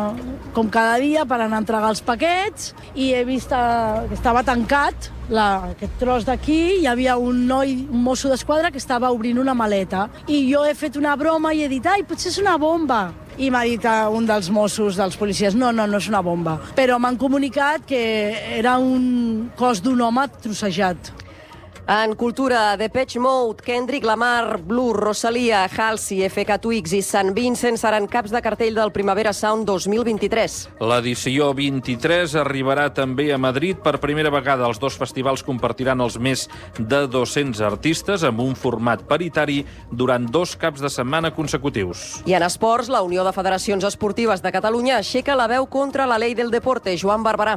com cada dia, per anar a entregar els paquets i he vist que estava tancat aquest tros d'aquí. Hi havia un mosso d'esquadra que estava obrint una maleta i jo he fet una broma i he dit «Ai, potser és una bomba». I m'ha dit un dels Mossos, dels policies, no és una bomba. Però m'han comunicat que era un cos d'un home trossejat. En cultura, Depeche Mode, Kendrick Lamar, Blur, Rosalia, Halsey, FK Twigs i Sant Vincent seran caps de cartell del Primavera Sound 2023. L'edició 23 arribarà també a Madrid per primera vegada. Els dos festivals compartiran els més de 200 artistes amb un format paritari durant 2 caps de setmana consecutius. I en esports, la Unió de Federacions Esportives de Catalunya aixeca la veu contra la Ley del Deporte. Joan Barberà.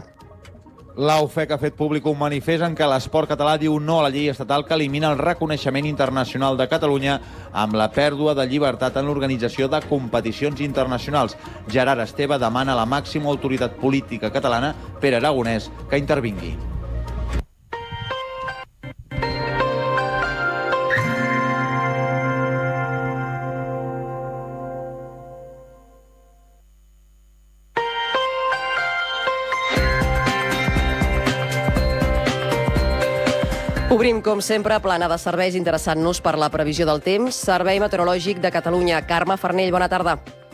La UFEC ha fet públic un manifest en què l'esport català diu no a la llei estatal que elimina el reconeixement internacional de Catalunya amb la pèrdua de llibertat en l'organització de competicions internacionals. Gerard Esteve demana a la màxima autoritat política catalana, Pere Aragonès, que intervingui. Obrim, com sempre, plana de serveis interessant-nos per la previsió del temps. Servei Meteorològic de Catalunya. Carme Farnell, bona tarda.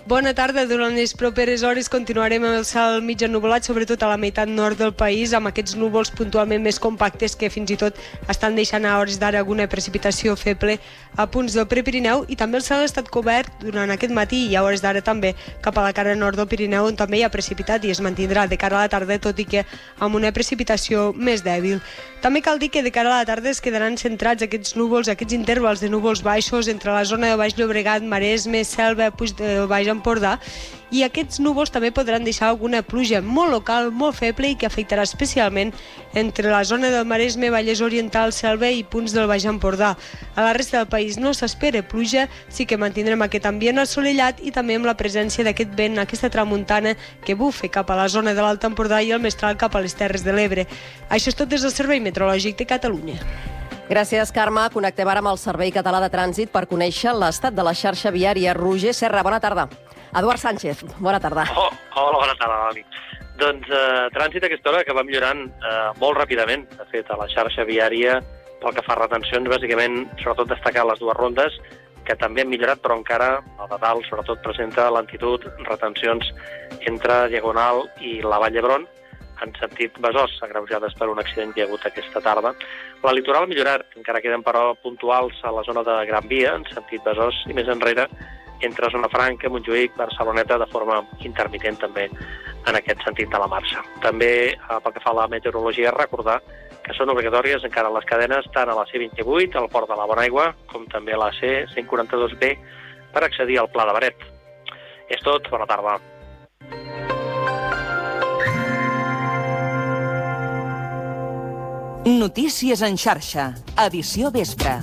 Bona tarda. Durant les properes hores continuarem amb el cel mig ennuvolat, sobretot a la meitat nord del país, amb aquests núvols puntualment més compactes que fins i tot estan deixant a hores d'ara alguna precipitació feble a punts del Prepirineu, i també el cel ha estat cobert durant aquest matí i a hores d'ara també cap a la cara nord del Pirineu, on també hi ha precipitat i es mantindrà de cara a la tarda, tot i que amb una precipitació més dèbil. També cal dir que de cara a la tarda es quedaran centrats aquests núvols, aquests intervals de núvols baixos entre la zona de Baix Llobregat, Maresme, Selva, Puig del Baix Empordà, i aquests núvols també podran deixar alguna pluja molt local, molt feble, i que afectarà especialment entre la zona del Maresme, Vallès Oriental, Selva i punts del Baix Empordà. A la resta del país no s'espera pluja, sí que mantindrem aquest ambient assolellat i també amb la presència d'aquest vent, aquesta tramuntana que bufa cap a la zona de l'Alt Empordà i el mestral cap a les Terres de l'Ebre. Això és tot des del Servei Meteorològic de Catalunya. Gràcies, Carme. Connectem ara amb el Servei Català de Trànsit per conèixer l'estat de la xarxa viària. Roger Serra, bona tarda. Eduard Sánchez, bona tarda. Hola, bona tarda, Lali. Doncs trànsit a aquesta hora que va millorant molt ràpidament. De fet, a la xarxa viària, pel que fa a retencions, bàsicament, sobretot destacar les dues rondes, que també han millorat, però encara la de dalt, sobretot, presenta lentitud, retencions entre Diagonal i la Vall d'Hebron, en sentit Besòs, agreujades per un accident que hi ha hagut aquesta tarda. La litoral ha millorat, encara queden però puntuals a la zona de Gran Via, en sentit Besòs, i més enrere, entre Zona Franca, Montjuïc, Barceloneta, de forma intermitent també en aquest sentit de la marxa. També, pel que fa a la meteorologia, recordar que són obligatòries encara les cadenes tant a la C28, al port de la Bonaigua, com també a la C142B per accedir al Pla de Beret. És tot, bona tarda. Notícies en xarxa, edició vespre.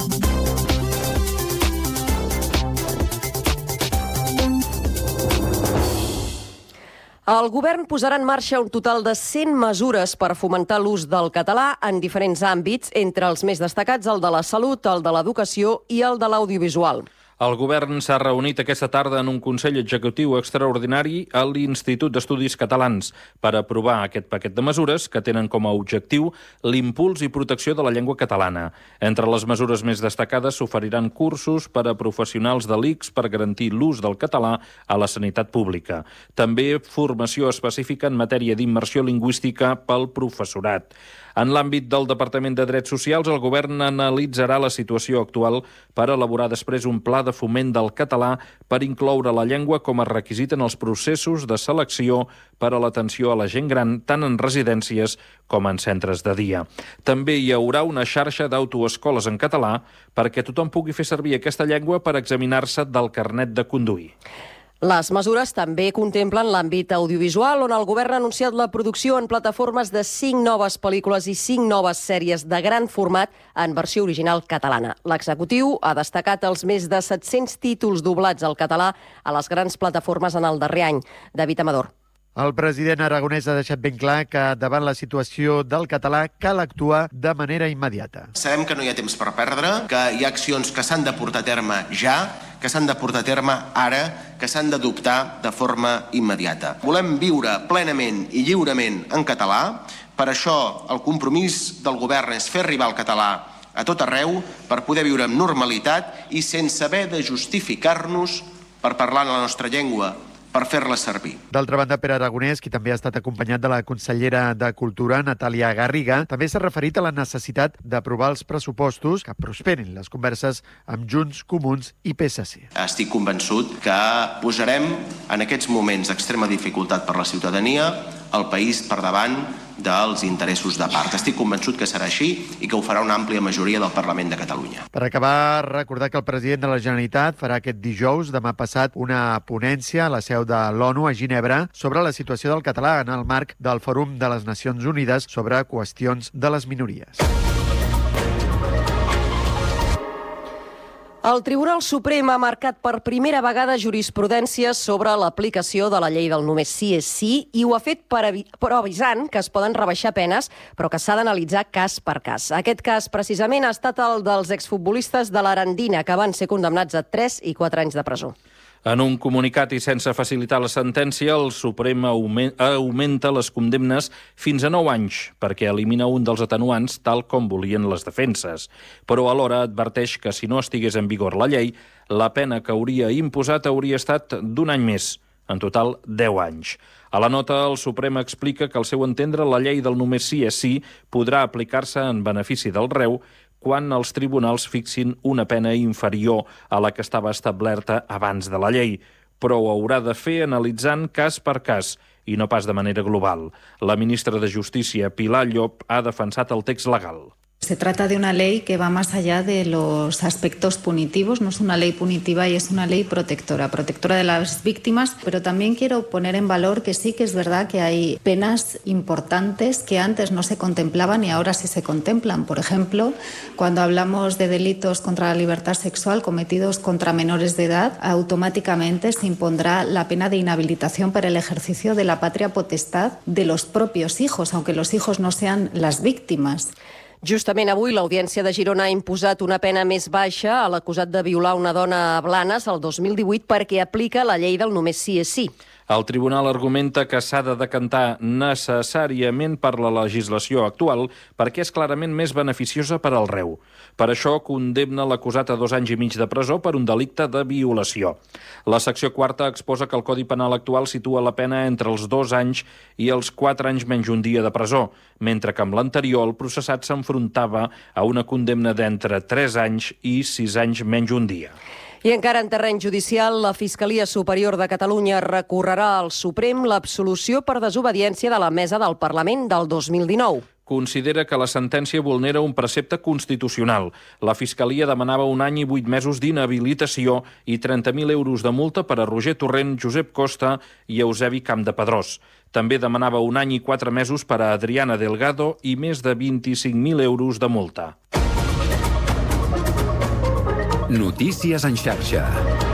El govern posarà en marxa un total de 100 mesures per fomentar l'ús del català en diferents àmbits, entre els més destacats el de la salut, el de l'educació i el de l'audiovisual. El govern s'ha reunit aquesta tarda en un Consell Executiu extraordinari a l'Institut d'Estudis Catalans per aprovar aquest paquet de mesures que tenen com a objectiu l'impuls i protecció de la llengua catalana. Entre les mesures més destacades s'oferiran cursos per a professionals de l'ICS per garantir l'ús del català a la sanitat pública. També formació específica en matèria d'immersió lingüística pel professorat. En l'àmbit del Departament de Drets Socials, el govern analitzarà la situació actual per elaborar després un pla de foment del català per incloure la llengua com a requisit en els processos de selecció per a l'atenció a la gent gran, tant en residències com en centres de dia. També hi haurà una xarxa d'autoescoles en català perquè tothom pugui fer servir aquesta llengua per examinar-se del carnet de conduir. Les mesures també contemplen l'àmbit audiovisual, on el govern ha anunciat la producció en plataformes de 5 noves pel·lícules i 5 noves sèries de gran format en versió original catalana. L'executiu ha destacat els més de 700 títols doblats al català a les grans plataformes en el darrer any. David Amador. El president aragonès ha deixat ben clar que davant la situació del català cal actuar de manera immediata. Sabem que no hi ha temps per perdre, que hi ha accions que s'han de portar a terme ja, que s'han de portar a terme ara, que s'han d'adoptar de forma immediata. Volem viure plenament i lliurement en català. Per això el compromís del govern és fer arribar el català a tot arreu per poder viure amb normalitat i sense haver de justificar-nos per parlar en la nostra llengua, per fer-la servir. D'altra banda, Pere Aragonès, qui també ha estat acompanyat de la consellera de Cultura, Natàlia Garriga, també s'ha referit a la necessitat d'aprovar els pressupostos que prosperin les converses amb Junts, Comuns i PSC. Estic convençut que posarem en aquests moments d'extrema dificultat per la ciutadania el país per davant dels interessos de part. Estic convençut que serà així i que ho farà una àmplia majoria del Parlament de Catalunya. Per acabar, recordar que el president de la Generalitat farà aquest dijous, demà passat, una ponència a la seu de l'ONU a Ginebra sobre la situació del català en el marc del Fòrum de les Nacions Unides sobre qüestions de les minories. El Tribunal Suprem ha marcat per primera vegada jurisprudència sobre l'aplicació de la llei del només sí és sí i ho ha fet però avisant que es poden rebaixar penes, però que s'ha d'analitzar cas per cas. Aquest cas, precisament, ha estat el dels exfutbolistes de l'Arandina, que van ser condemnats a 3 i 4 anys de presó. En un comunicat i sense facilitar la sentència, el Suprem augmenta les condemnes fins a 9 anys perquè elimina un dels atenuants tal com volien les defenses. Però alhora adverteix que si no estigués en vigor la llei, la pena que hauria imposat hauria estat d'1 any més, en total 10 anys. A la nota, el Suprem explica que al seu entendre la llei del només sí és sí podrà aplicar-se en benefici del reu quan els tribunals fixin una pena inferior a la que estava establerta abans de la llei, però ho haurà de fer analitzant cas per cas i no pas de manera global. La ministra de Justícia, Pilar Llop, ha defensat el text legal. Se trata de una ley que va más allá de los aspectos punitivos, no es una ley punitiva y es una ley protectora de las víctimas, pero también quiero poner en valor que sí que es verdad que hay penas importantes que antes no se contemplaban y ahora sí se contemplan. Por ejemplo, cuando hablamos de delitos contra la libertad sexual cometidos contra menores de edad, automáticamente se impondrá la pena de inhabilitación para el ejercicio de la patria potestad de los propios hijos, aunque los hijos no sean las víctimas. Justament avui l'Audiència de Girona ha imposat una pena més baixa a l'acusat de violar una dona a Blanes el 2018 perquè aplica la llei del només sí és sí. El tribunal argumenta que s'ha de decantar necessàriament per la legislació actual perquè és clarament més beneficiosa per al reu. Per això condemna l'acusat a 2 anys i mig de presó per un delicte de violació. La secció quarta exposa que el Codi Penal actual situa la pena entre els 2 anys i els 4 anys menys un dia de presó, mentre que amb l'anterior el processat s'enfrontava a una condemna d'entre 3 anys i 6 anys menys un dia. I encara en terreny judicial, la Fiscalia Superior de Catalunya recorrerà al Suprem l'absolució per desobediència de la Mesa del Parlament del 2019. Considera que la sentència vulnera un precepte constitucional. La Fiscalia demanava 1 any i 8 mesos d'inhabilitació i 30.000 euros de multa per a Roger Torrent, Josep Costa i Eusebi Campdepadrós. També demanava 1 any i 4 mesos per a Adriana Delgado i més de 25.000 euros de multa. Notícies en xarxa.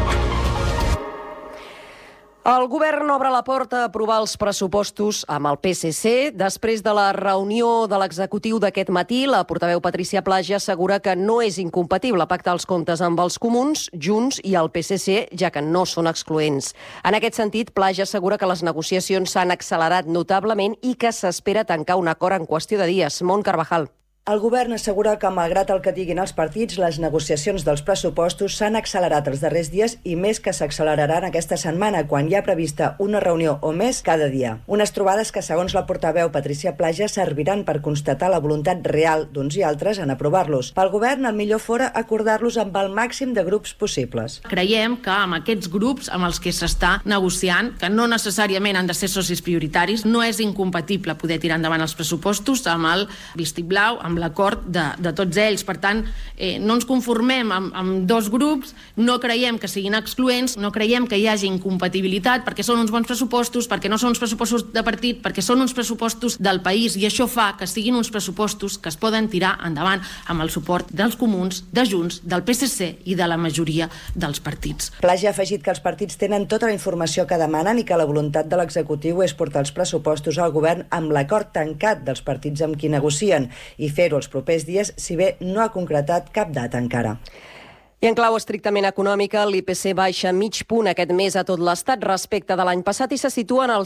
El govern obre la porta a aprovar els pressupostos amb el PSC. Després de la reunió de l'executiu d'aquest matí, la portaveu Patricia Plaja assegura que no és incompatible pactar els comptes amb els Comuns, Junts i el PSC, ja que no són excloents. En aquest sentit, Plaja assegura que les negociacions s'han accelerat notablement i que s'espera tancar un acord en qüestió de dies. Mont Carvajal. El govern assegura que, malgrat el que diguin els partits, les negociacions dels pressupostos s'han accelerat els darrers dies i més que s'acceleraran aquesta setmana, quan hi ha prevista una reunió o més cada dia. Unes trobades que, segons la portaveu Patricia Plaja, serviran per constatar la voluntat real d'uns i altres en aprovar-los. Pel govern, el millor fora acordar-los amb el màxim de grups possibles. Creiem que amb aquests grups amb els que s'està negociant, que no necessàriament han de ser socis prioritaris, no és incompatible poder tirar endavant els pressupostos amb el vistiplau, amb l'acord de tots ells. Per tant, no ens conformem amb 2 grups, no creiem que siguin excloents, no creiem que hi hagi incompatibilitat, perquè són uns bons pressupostos, perquè no són uns pressupostos de partit, perquè són uns pressupostos del país, i això fa que siguin uns pressupostos que es poden tirar endavant amb el suport dels Comuns, de Junts, del PSC i de la majoria dels partits. Plaja ha afegit que els partits tenen tota la informació que demanen i que la voluntat de l'executiu és portar els pressupostos al govern amb l'acord tancat dels partits amb qui negocien i fer-ho els propers dies, si bé no ha concretat cap data encara. I en clau estrictament econòmica, l'IPC baixa mig punt aquest mes a tot l'Estat respecte de l'any passat i se situa en el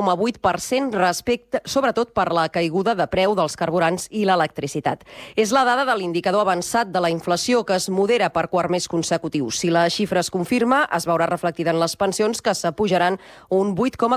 6,8% respecte, sobretot per la caiguda de preu dels carburants i l'electricitat. És la dada de l'indicador avançat de la inflació que es modera per quart mes consecutiu. Si la xifra es confirma, es veurà reflectida en les pensions que s'apujaran un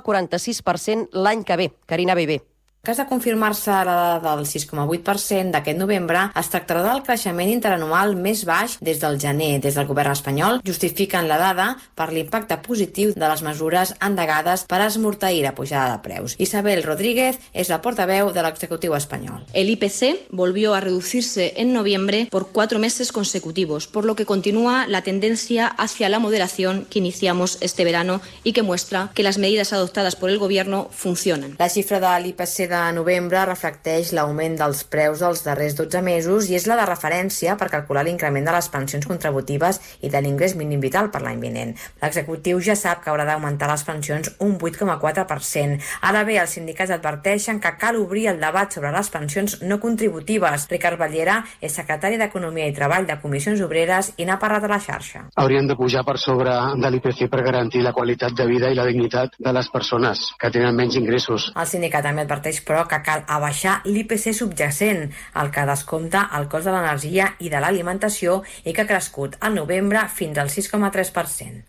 8,46% l'any que ve. Carina Bebé. En cas de confirmar-se la dada del 6,8% d'aquest novembre, es tractarà del creixement interanual més baix des del gener. Des del govern espanyol justifiquen la dada per l'impacte positiu de les mesures endegades per esmorteir la pujada de preus. Isabel Rodríguez és la portaveu de l'executiu espanyol. El IPC volvió a reducirse en noviembre por 4 meses consecutivos, por lo que continúa la tendencia hacia la moderación que iniciamos este verano y que muestra que las medidas adoptadas por el gobierno funcionan. La xifra de l'IPC de novembre reflecteix l'augment dels preus dels darrers 12 mesos i és la de referència per calcular l'increment de les pensions contributives i de l'ingrés mínim vital per l'any vinent. L'executiu ja sap que haurà d'augmentar les pensions un 8,4%. Ara bé, els sindicats adverteixen que cal obrir el debat sobre les pensions no contributives. Ricard Ballera és secretari d'Economia i Treball de Comissions Obreres i n'ha parlat a la xarxa. Haurien de pujar per sobre de l'IPC per garantir la qualitat de vida i la dignitat de les persones que tenen menys ingressos. El sindicat també adverteix, però, que cal abaixar l'IPC subjacent, el que descompta el cost de l'energia i de l'alimentació i que ha crescut al novembre fins al 6,3%.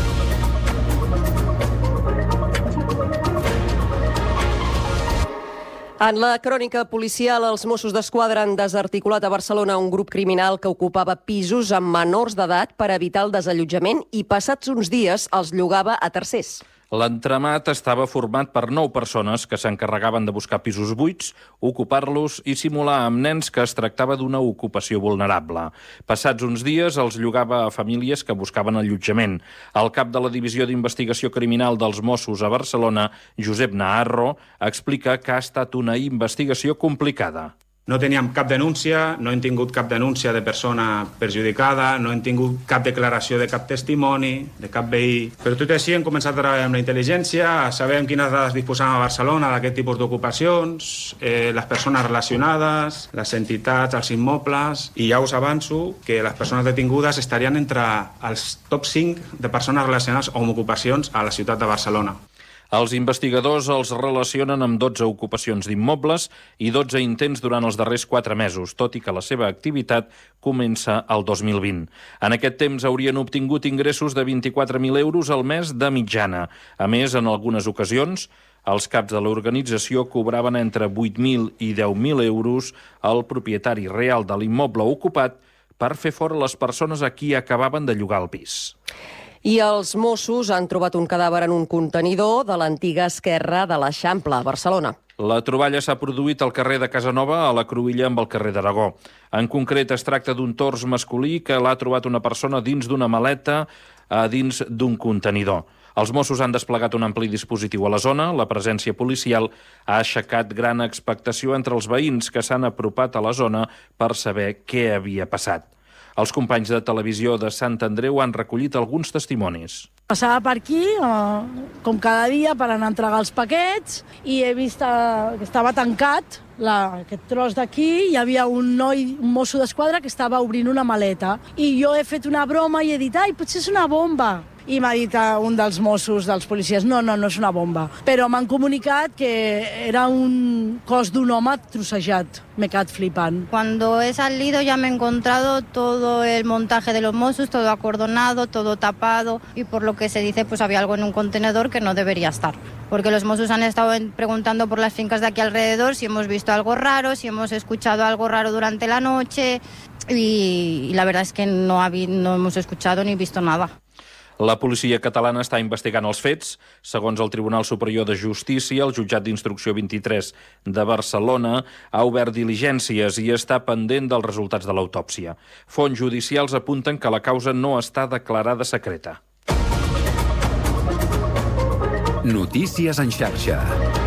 En la crònica policial, els Mossos d'Esquadra han desarticulat a Barcelona un grup criminal que ocupava pisos amb menors d'edat per evitar el desallotjament i passats uns dies els llogava a tercers. L'entramat estava format per 9 persones que s'encarregaven de buscar pisos buits, ocupar-los i simular amb nens que es tractava d'una ocupació vulnerable. Passats uns dies els llogava a famílies que buscaven allotjament. El cap de la Divisió d'Investigació Criminal dels Mossos a Barcelona, Josep Naharro, explica que ha estat una investigació complicada. No teníem cap denúncia, no hem tingut cap denúncia de persona perjudicada, no hem tingut cap declaració de cap testimoni, de cap veí. Però tot i així hem començat a treballar amb la intel·ligència, sabem quines dades disposam a Barcelona d'aquest tipus d'ocupacions, les persones relacionades, les entitats, els immobles, i ja us avanço que les persones detingudes estarien entre els top 5 de persones relacionades amb ocupacions a la ciutat de Barcelona. Els investigadors els relacionen amb 12 ocupacions d'immobles i 12 intents durant els darrers 4 mesos, tot i que la seva activitat comença el 2020. En aquest temps haurien obtingut ingressos de 24.000 euros al mes de mitjana. A més, en algunes ocasions, els caps de l'organització cobraven entre 8.000 i 10.000 euros al propietari real de l'immoble ocupat per fer fora les persones a qui acabaven de llogar el pis. I els Mossos han trobat un cadàver en un contenidor de l'antiga esquerra de l'Eixample, a Barcelona. La troballa s'ha produït al carrer de Casanova, a la Cruïlla, amb el carrer d'Aragó. En concret, es tracta d'un tors masculí que l'ha trobat una persona dins d'una maleta dins d'un contenidor. Els Mossos han desplegat un ampli dispositiu a la zona. La presència policial ha aixecat gran expectació entre els veïns que s'han apropat a la zona per saber què havia passat. Els companys de televisió de Sant Andreu han recollit alguns testimonis. Passava per aquí, com cada dia, per anar a entregar els paquets i he vist que estava tancat aquest tros d'aquí. Hi havia un mosso d'esquadra que estava obrint una maleta i jo he fet una broma i he dit «Ai, potser és una bomba». I m'ha dit un dels Mossos, dels policies, no és una bomba. Però m'han comunicat que era un cos d'un home trossejat. Me he quedat flipant. Cuando he salido ya me he encontrado todo el montaje de los Mossos, todo acordonado, todo tapado, y por lo que se dice, pues había algo en un contenedor que no debería estar. Porque los Mossos han estado preguntando por las fincas de aquí alrededor si hemos visto algo raro, si hemos escuchado algo raro durante la noche, y la verdad es que no hemos escuchado ni visto nada. La policia catalana està investigant els fets. Segons el Tribunal Superior de Justícia, el jutjat d'instrucció 23 de Barcelona ha obert diligències i està pendent dels resultats de l'autòpsia. Fonts judicials apunten que la causa no està declarada secreta. Notícies en xarxa.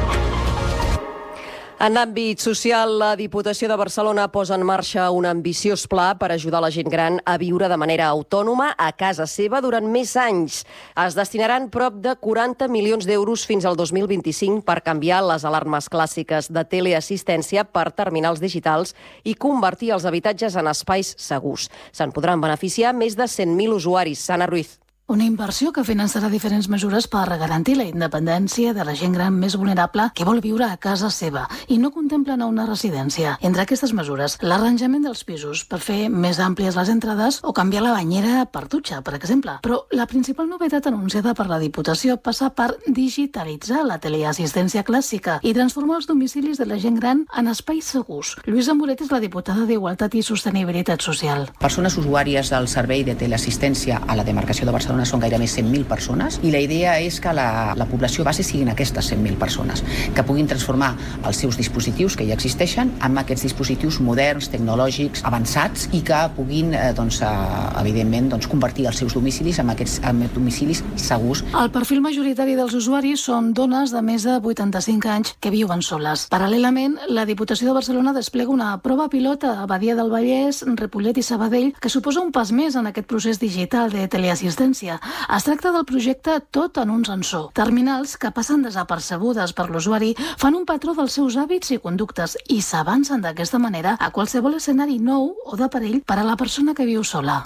En l'àmbit social, la Diputació de Barcelona posa en marxa un ambiciós pla per ajudar la gent gran a viure de manera autònoma a casa seva durant més anys. Es destinaran prop de 40 milions d'euros fins al 2025 per canviar les alarmes clàssiques de teleassistència per terminals digitals i convertir els habitatges en espais segurs. Se'n podran beneficiar més de 100.000 usuaris. Sana Ruiz. Una inversió que finançarà diferents mesures per garantir la independència de la gent gran més vulnerable que vol viure a casa seva i no contemplen una residència. Entre aquestes mesures, l'arranjament dels pisos per fer més àmplies les entrades o canviar la banyera per dutxa, per exemple. Però la principal novetat anunciada per la Diputació passa per digitalitzar la teleassistència clàssica i transformar els domicilis de la gent gran en espais segurs. Lluïsa Moret és la diputada d'Igualtat i Sostenibilitat Social. Persones usuàries del servei de teleassistència a la demarcació de Barcelona Tarragona són gairebé 100.000 persones i la idea és que la població base siguin aquestes 100.000 persones, que puguin transformar els seus dispositius que ja existeixen en aquests dispositius moderns, tecnològics, avançats i que puguin, evidentment, convertir els seus domicilis en domicilis segurs. El perfil majoritari dels usuaris són dones de més de 85 anys que viuen soles. Paral·lelament, la Diputació de Barcelona desplega una prova pilot a Badia del Vallès, Ripollet i Sabadell, que suposa un pas més en aquest procés digital de teleassistència. Es tracta del projecte Tot en un sensor. Terminals que passen desapercebudes per l'usuari, fan un patró dels seus hàbits i conductes i s'avancen d'aquesta manera a qualsevol escenari nou o de perill per a la persona que viu sola.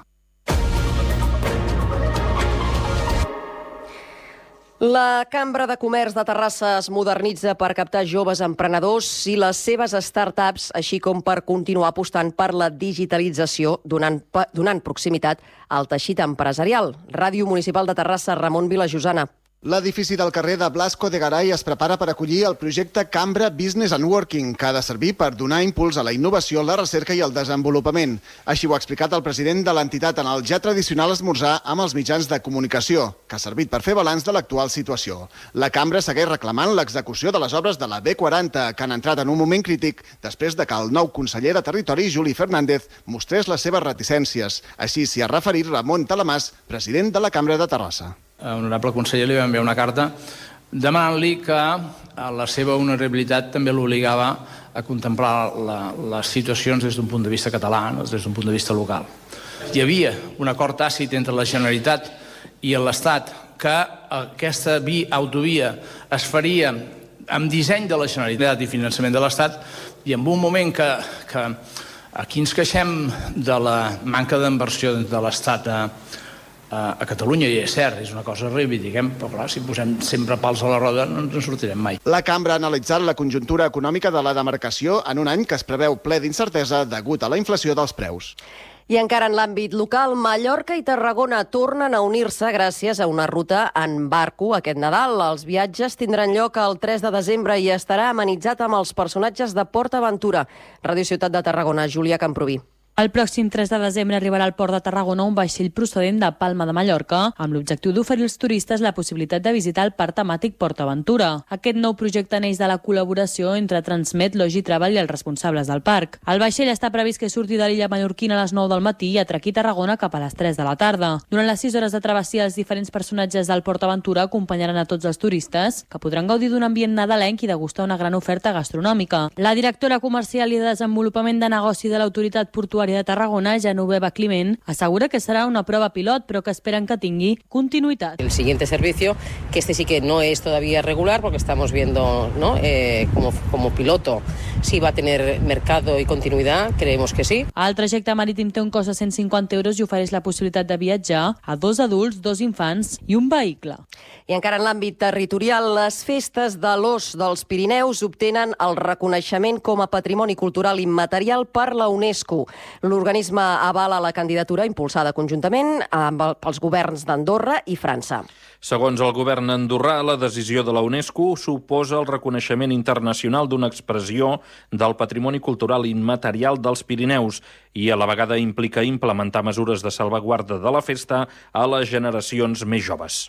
La Cambra de Comerç de Terrassa es modernitza per captar joves emprenedors i les seves startups, així com per continuar apostant per la digitalització, donant proximitat al teixit empresarial. Ràdio Municipal de Terrassa, Ramon Vilajosana. L'edifici del carrer de Blasco de Garay es prepara per acollir el projecte Cambra Business and Working, que ha de servir per donar impuls a la innovació, la recerca i el desenvolupament. Així ho ha explicat el president de l'entitat en el ja tradicional esmorzar amb els mitjans de comunicació, que ha servit per fer balanç de l'actual situació. La Cambra segueix reclamant l'execució de les obres de la B40, que han entrat en un moment crític després de que el nou conseller de Territori, Juli Fernández, mostrés les seves reticències. Així s'hi ha referit Ramon Talamàs, president de la Cambra de Terrassa. Honorable conseller, li va enviar una carta demanant-li que la seva honorabilitat també l'obligava a contemplar les situacions des d'un punt de vista català, des d'un punt de vista local. Hi havia un acord tàcit entre la Generalitat i l'Estat que aquesta autovia es faria amb disseny de la Generalitat i finançament de l'Estat, i en un moment que aquí ens queixem de la manca d'inversió de l'Estat a Catalunya, i és cert, és una cosa reivindiquem, però clar, si posem sempre pals a la roda no ens en sortirem mai. La Cambra ha analitzat la conjuntura econòmica de la demarcació en un any que es preveu ple d'incertesa degut a la inflació dels preus. I encara en l'àmbit local, Mallorca i Tarragona tornen a unir-se gràcies a una ruta en barco aquest Nadal. Els viatges tindran lloc el 3 de desembre i estarà amenitzat amb els personatges de Port Aventura. Ràdio Ciutat de Tarragona, Júlia Camproví. El pròxim 3 de desembre arribarà al Port de Tarragona un vaixell procedent de Palma de Mallorca, amb l'objectiu d'oferir als turistes la possibilitat de visitar el parc temàtic Port Aventura. Aquest nou projecte neix de la col·laboració entre Transmet, Logitravel i els responsables del parc. El vaixell està previst que surti de l'illa mallorquina a les 9 del matí i atraqui Tarragona cap a les 3 de la tarda. Durant les 6 hores de travessia, els diferents personatges del Port Aventura acompanyaran a tots els turistes, que podran gaudir d'un ambient nadalenc i degustar una gran oferta gastronòmica. La directora comercial i de desenvolupament de negoci de l'autoritat portuària de Tarragona, Genoveva Climent, asegura que será una prueba pilot, pero que esperan que tingui continuïtat. El siguiente servicio, que este sí que no es todavía regular, porque estamos viendo, ¿no? Como piloto, si va a tener mercado y continuidad, creemos que sí. El trajecte marítim té un cost de 150 euros i ofereix la possibilitat de viatjar a 2 adults, 2 infants i un vehicle. I encara en l'àmbit territorial, les festes de l'Os dels Pirineus obtenen el reconeixement com a patrimoni cultural immaterial per la UNESCO. L'organisme avala la candidatura impulsada conjuntament pels governs d'Andorra i França. Segons el govern andorrà, la decisió de la UNESCO suposa el reconeixement internacional d'una expressió del patrimoni cultural immaterial dels Pirineus i a la vegada implica implementar mesures de salvaguarda de la festa a les generacions més joves.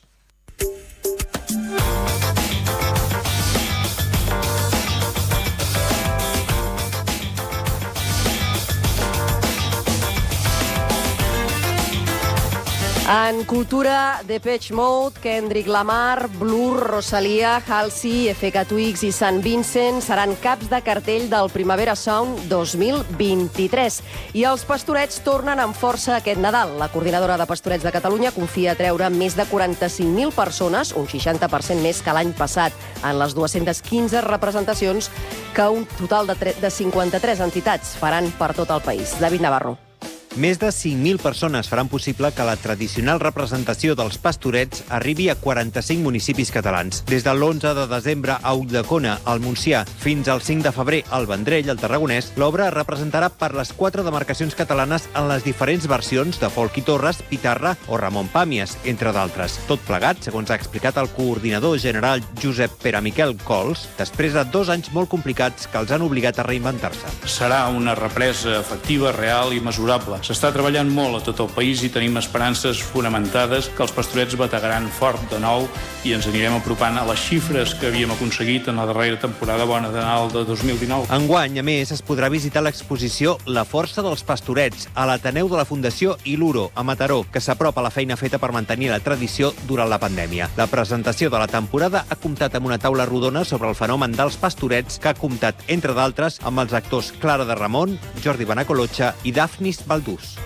En cultura, Depeche Mode, Kendrick Lamar, Blur, Rosalía, Halsey, FK Twigs i Sant Vincent seran caps de cartell del Primavera Sound 2023. I els Pastorets tornen amb força aquest Nadal. La coordinadora de Pastorets de Catalunya confia treure més de 45.000 persones, un 60% més que l'any passat, en les 215 representacions que un total de 53 entitats faran per tot el país. David Navarro. Més de 5.000 persones faran possible que la tradicional representació dels Pastorets arribi a 45 municipis catalans. Des de l'11 de desembre a Ulldecona, al Montsià, fins al 5 de febrer al Vendrell, al Tarragonès, l'obra es representarà per les 4 demarcacions catalanes en les diferents versions de Folk i Torres, Pitarra o Ramon Pàmies, entre d'altres. Tot plegat, segons ha explicat el coordinador general Josep Pere Miquel Cols, després de 2 anys molt complicats que els han obligat a reinventar-se. Serà una represa efectiva, real i mesurable. S'està treballant molt a tot el país i tenim esperances fonamentades que els Pastorets bategaran fort de nou i ens anirem apropant a les xifres que havíem aconseguit en la darrera temporada bona de Nadal de 2019. Enguany, a més, es podrà visitar l'exposició La força dels Pastorets a l'Ateneu de la Fundació Iluro, a Mataró, que s'apropa a la feina feta per mantenir la tradició durant la pandèmia. La presentació de la temporada ha comptat amb una taula rodona sobre el fenomen dels Pastorets que ha comptat, entre d'altres, amb els actors Clara de Ramon, Jordi Benacolotxa i Dafnis Baldús.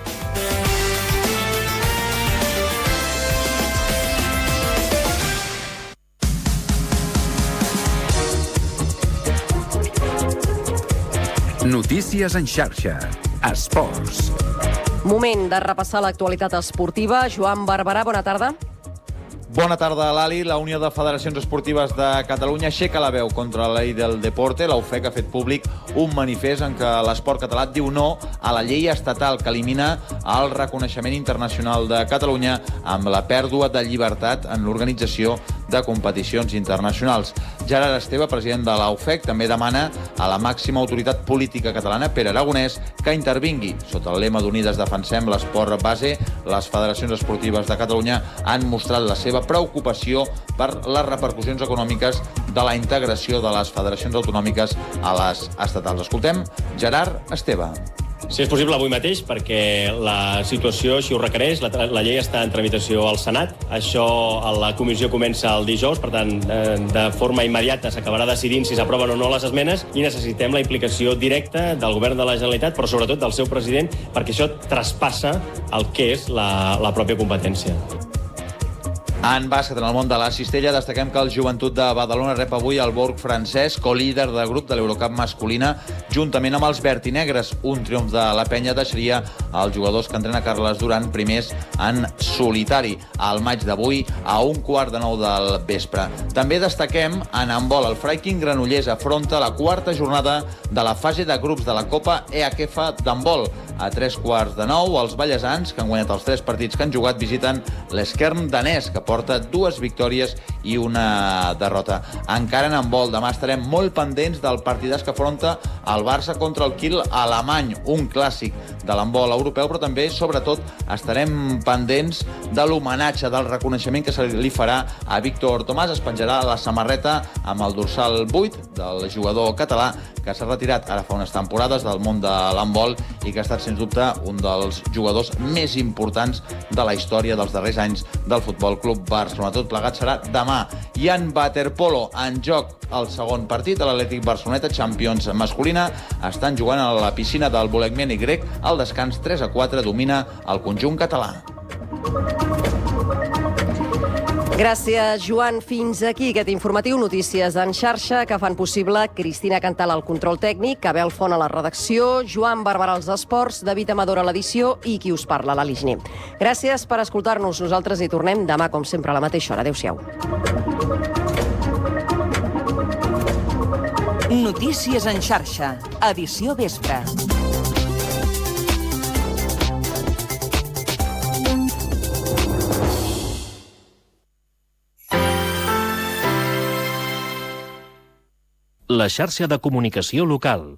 Notícies en xarxa. Esports. Moment de repassar l'actualitat esportiva. Joan Barberà, bona tarda. Bona tarda, Lali. La Unió de Federacions Esportives de Catalunya aixeca la veu contra la llei del deporte. La UFEC ha fet públic un manifest en què l'esport català diu no a la llei estatal que elimina el reconeixement internacional de Catalunya amb la pèrdua de llibertat en l'organització de competicions internacionals. Gerard Esteve, president de la UFEC, també demana a la màxima autoritat política catalana, Pere Aragonès, que intervingui. Sota el lema d'Unides defensem l'esport base, les federacions esportives de Catalunya han mostrat la seva preocupació per les repercussions econòmiques de la integració de les federacions autonòmiques a les estatals. Escoltem Gerard Esteve. Si és possible avui mateix, perquè la situació així ho requereix. La llei està en tramitació al Senat. Això, la comissió comença el dijous, per tant, de forma immediata s'acabarà decidint si s'aproven o no les esmenes i necessitem la implicació directa del govern de la Generalitat, però sobretot del seu president, perquè això traspassa el que és la pròpia competència. En bàsquet, en el món de la cistella, destaquem que el Joventut de Badalona rep avui el Bourg francès, co-líder del grup de l'Eurocup masculina, juntament amb els vertinegres. Un triomf de la penya deixaria els jugadors que entrena Carles Duran primers en solitari. Al maig d'avui, a 8:15 del vespre. També destaquem en handbol. El Freiking Granollers afronta la quarta jornada de la fase de grups de la Copa EHF d'handbol. A 8:45, els ballesans, que han guanyat els 3 partits que han jugat, visiten l'Eskern danès, que porta 2 victòries i una derrota. Encara en handbol, demà estarem molt pendents del partidàs que afronta el Barça contra el Kiel alemany, un clàssic de l'handbol europeu, però també, sobretot, estarem pendents de l'homenatge, del reconeixement que se li farà a Víctor Tomàs. Es penjarà la samarreta amb el dorsal 8 del jugador català que s'ha retirat ara fa unes temporades del món de l'handbol i que ha estat, sens dubte, un dels jugadors més importants de la història dels darrers anys del Futbol Club Barcelona. Tot plegat serà demà. I en waterpolo, en joc el segon partit, a l'Atlètic Barceloneta Champions masculina, estan jugant a la piscina del Bolecmiani grec. Al descans 3-4 domina el conjunt català. Gràcies, Joan. Fins aquí aquest informatiu. Notícies en xarxa que fan possible Cristina Cantal al control tècnic, Abel Font a la redacció, Joan Barberà als esports, David Amador a l'edició i qui us parla, l'Ali Giner. Gràcies per escoltar-nos. Nosaltres hi tornem demà, com sempre, a la mateixa hora. Adéu-siau. Notícies en xarxa. Edició vespre. La xarxa de comunicació local.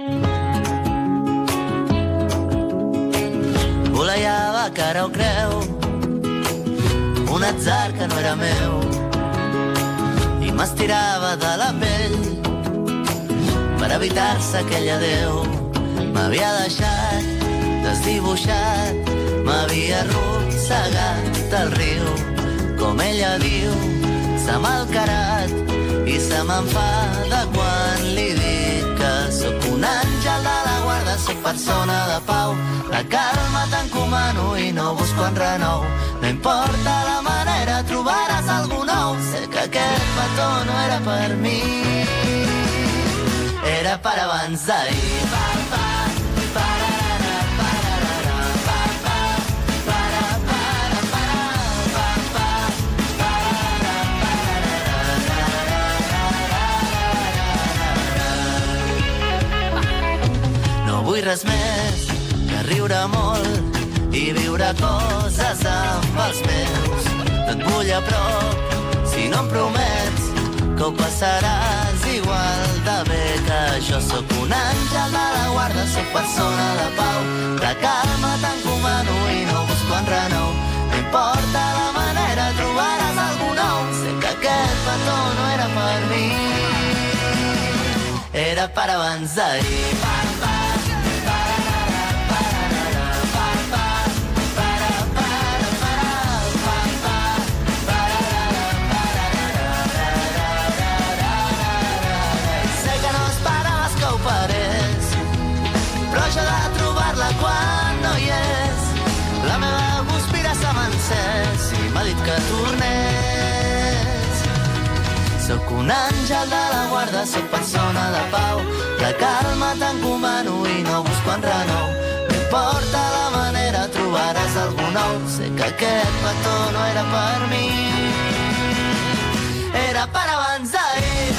Volejava cara o creu, un atzar que no era meu, i m'estirava de la pell per evitar-se aquell adeu. M'havia deixat desdibuixat, m'havia arrossegat al riu, com ella diu, s'ha malcarat i se m'enfada quan li dic que sóc un àngel de la guarda, sóc persona de pau, la calma t'encomano i no busco enrenou. No importa la manera, trobaràs algú nou. Sé que aquest petó no era per mi, era per abans d'ahir. Vull res més que riure molt i viure coses amb els meus. No et vull a prop si no em promets que ho passaràs igual escolta bé que jo sóc un àngel de la guarda, sóc persona de pau, de calma t'encomano i no busco enrenou. No importa la manera, trobaràs algú nou. Sé que aquest petó no era per mi, era per abans d'ahir. Però jo de trobar-la quan no hi és, la meva guspira s'ha encès i m'ha dit que tornés. Sóc un àngel de la guarda, sóc persona de pau, de calma t'encomano i no busco enrenou. No importa la manera, trobaràs algú nou. Sé que aquest petó no era per mi, era per abans d'ahir.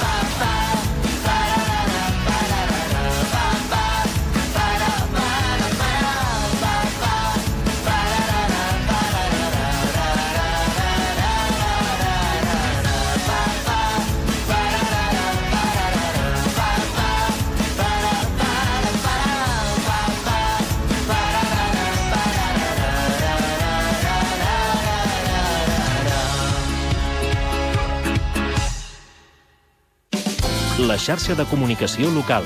La xarxa de comunicació local.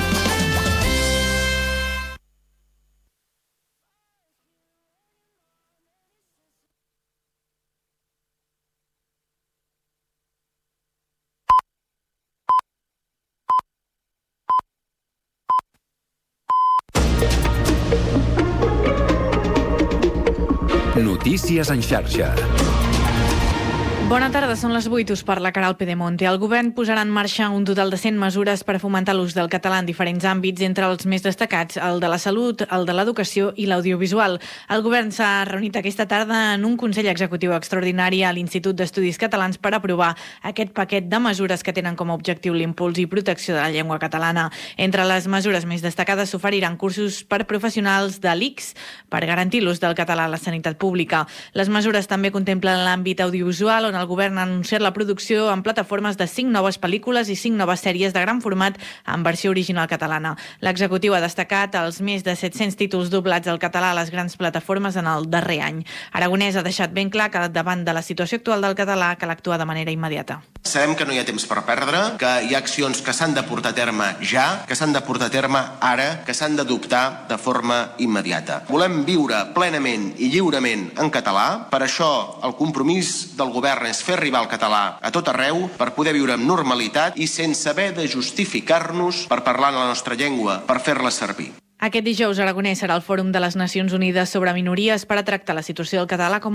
Notícies en xarxa. Bona tarda, són les 8, us parla Caral Pedemonte. El govern posarà en marxa un total de 100 mesures per fomentar l'ús del català en diferents àmbits, entre els més destacats el de la salut, el de l'educació i l'audiovisual. El govern s'ha reunit aquesta tarda en un Consell Executiu extraordinari a l'Institut d'Estudis Catalans per aprovar aquest paquet de mesures que tenen com a objectiu l'impuls i protecció de la llengua catalana. Entre les mesures més destacades s'oferiran cursos per professionals de l'ICS per garantir l'ús del català a la sanitat pública. Les mesures també contemplen l'àmbit audiovisual, on el govern ha anunciat la producció en plataformes de 5 noves pel·lícules i 5 noves sèries de gran format en versió original catalana. L'executiu ha destacat els més de 700 títols doblats al català a les grans plataformes en el darrer any. Aragonès ha deixat ben clar que davant de la situació actual del català cal actuar de manera immediata. Sabem que no hi ha temps per perdre, que hi ha accions que s'han de portar a terme ja, que s'han de portar a terme ara, que s'han d'adoptar de forma immediata. Volem viure plenament i lliurement en català, per això el compromís del govern és fer arribar el català a tot arreu per poder viure amb normalitat i sense haver de justificar-nos per parlar en la nostra llengua, per fer-la servir. Aquest dijous Aragonès serà el Fòrum de les Nacions Unides sobre minories per a tractar la situació del català com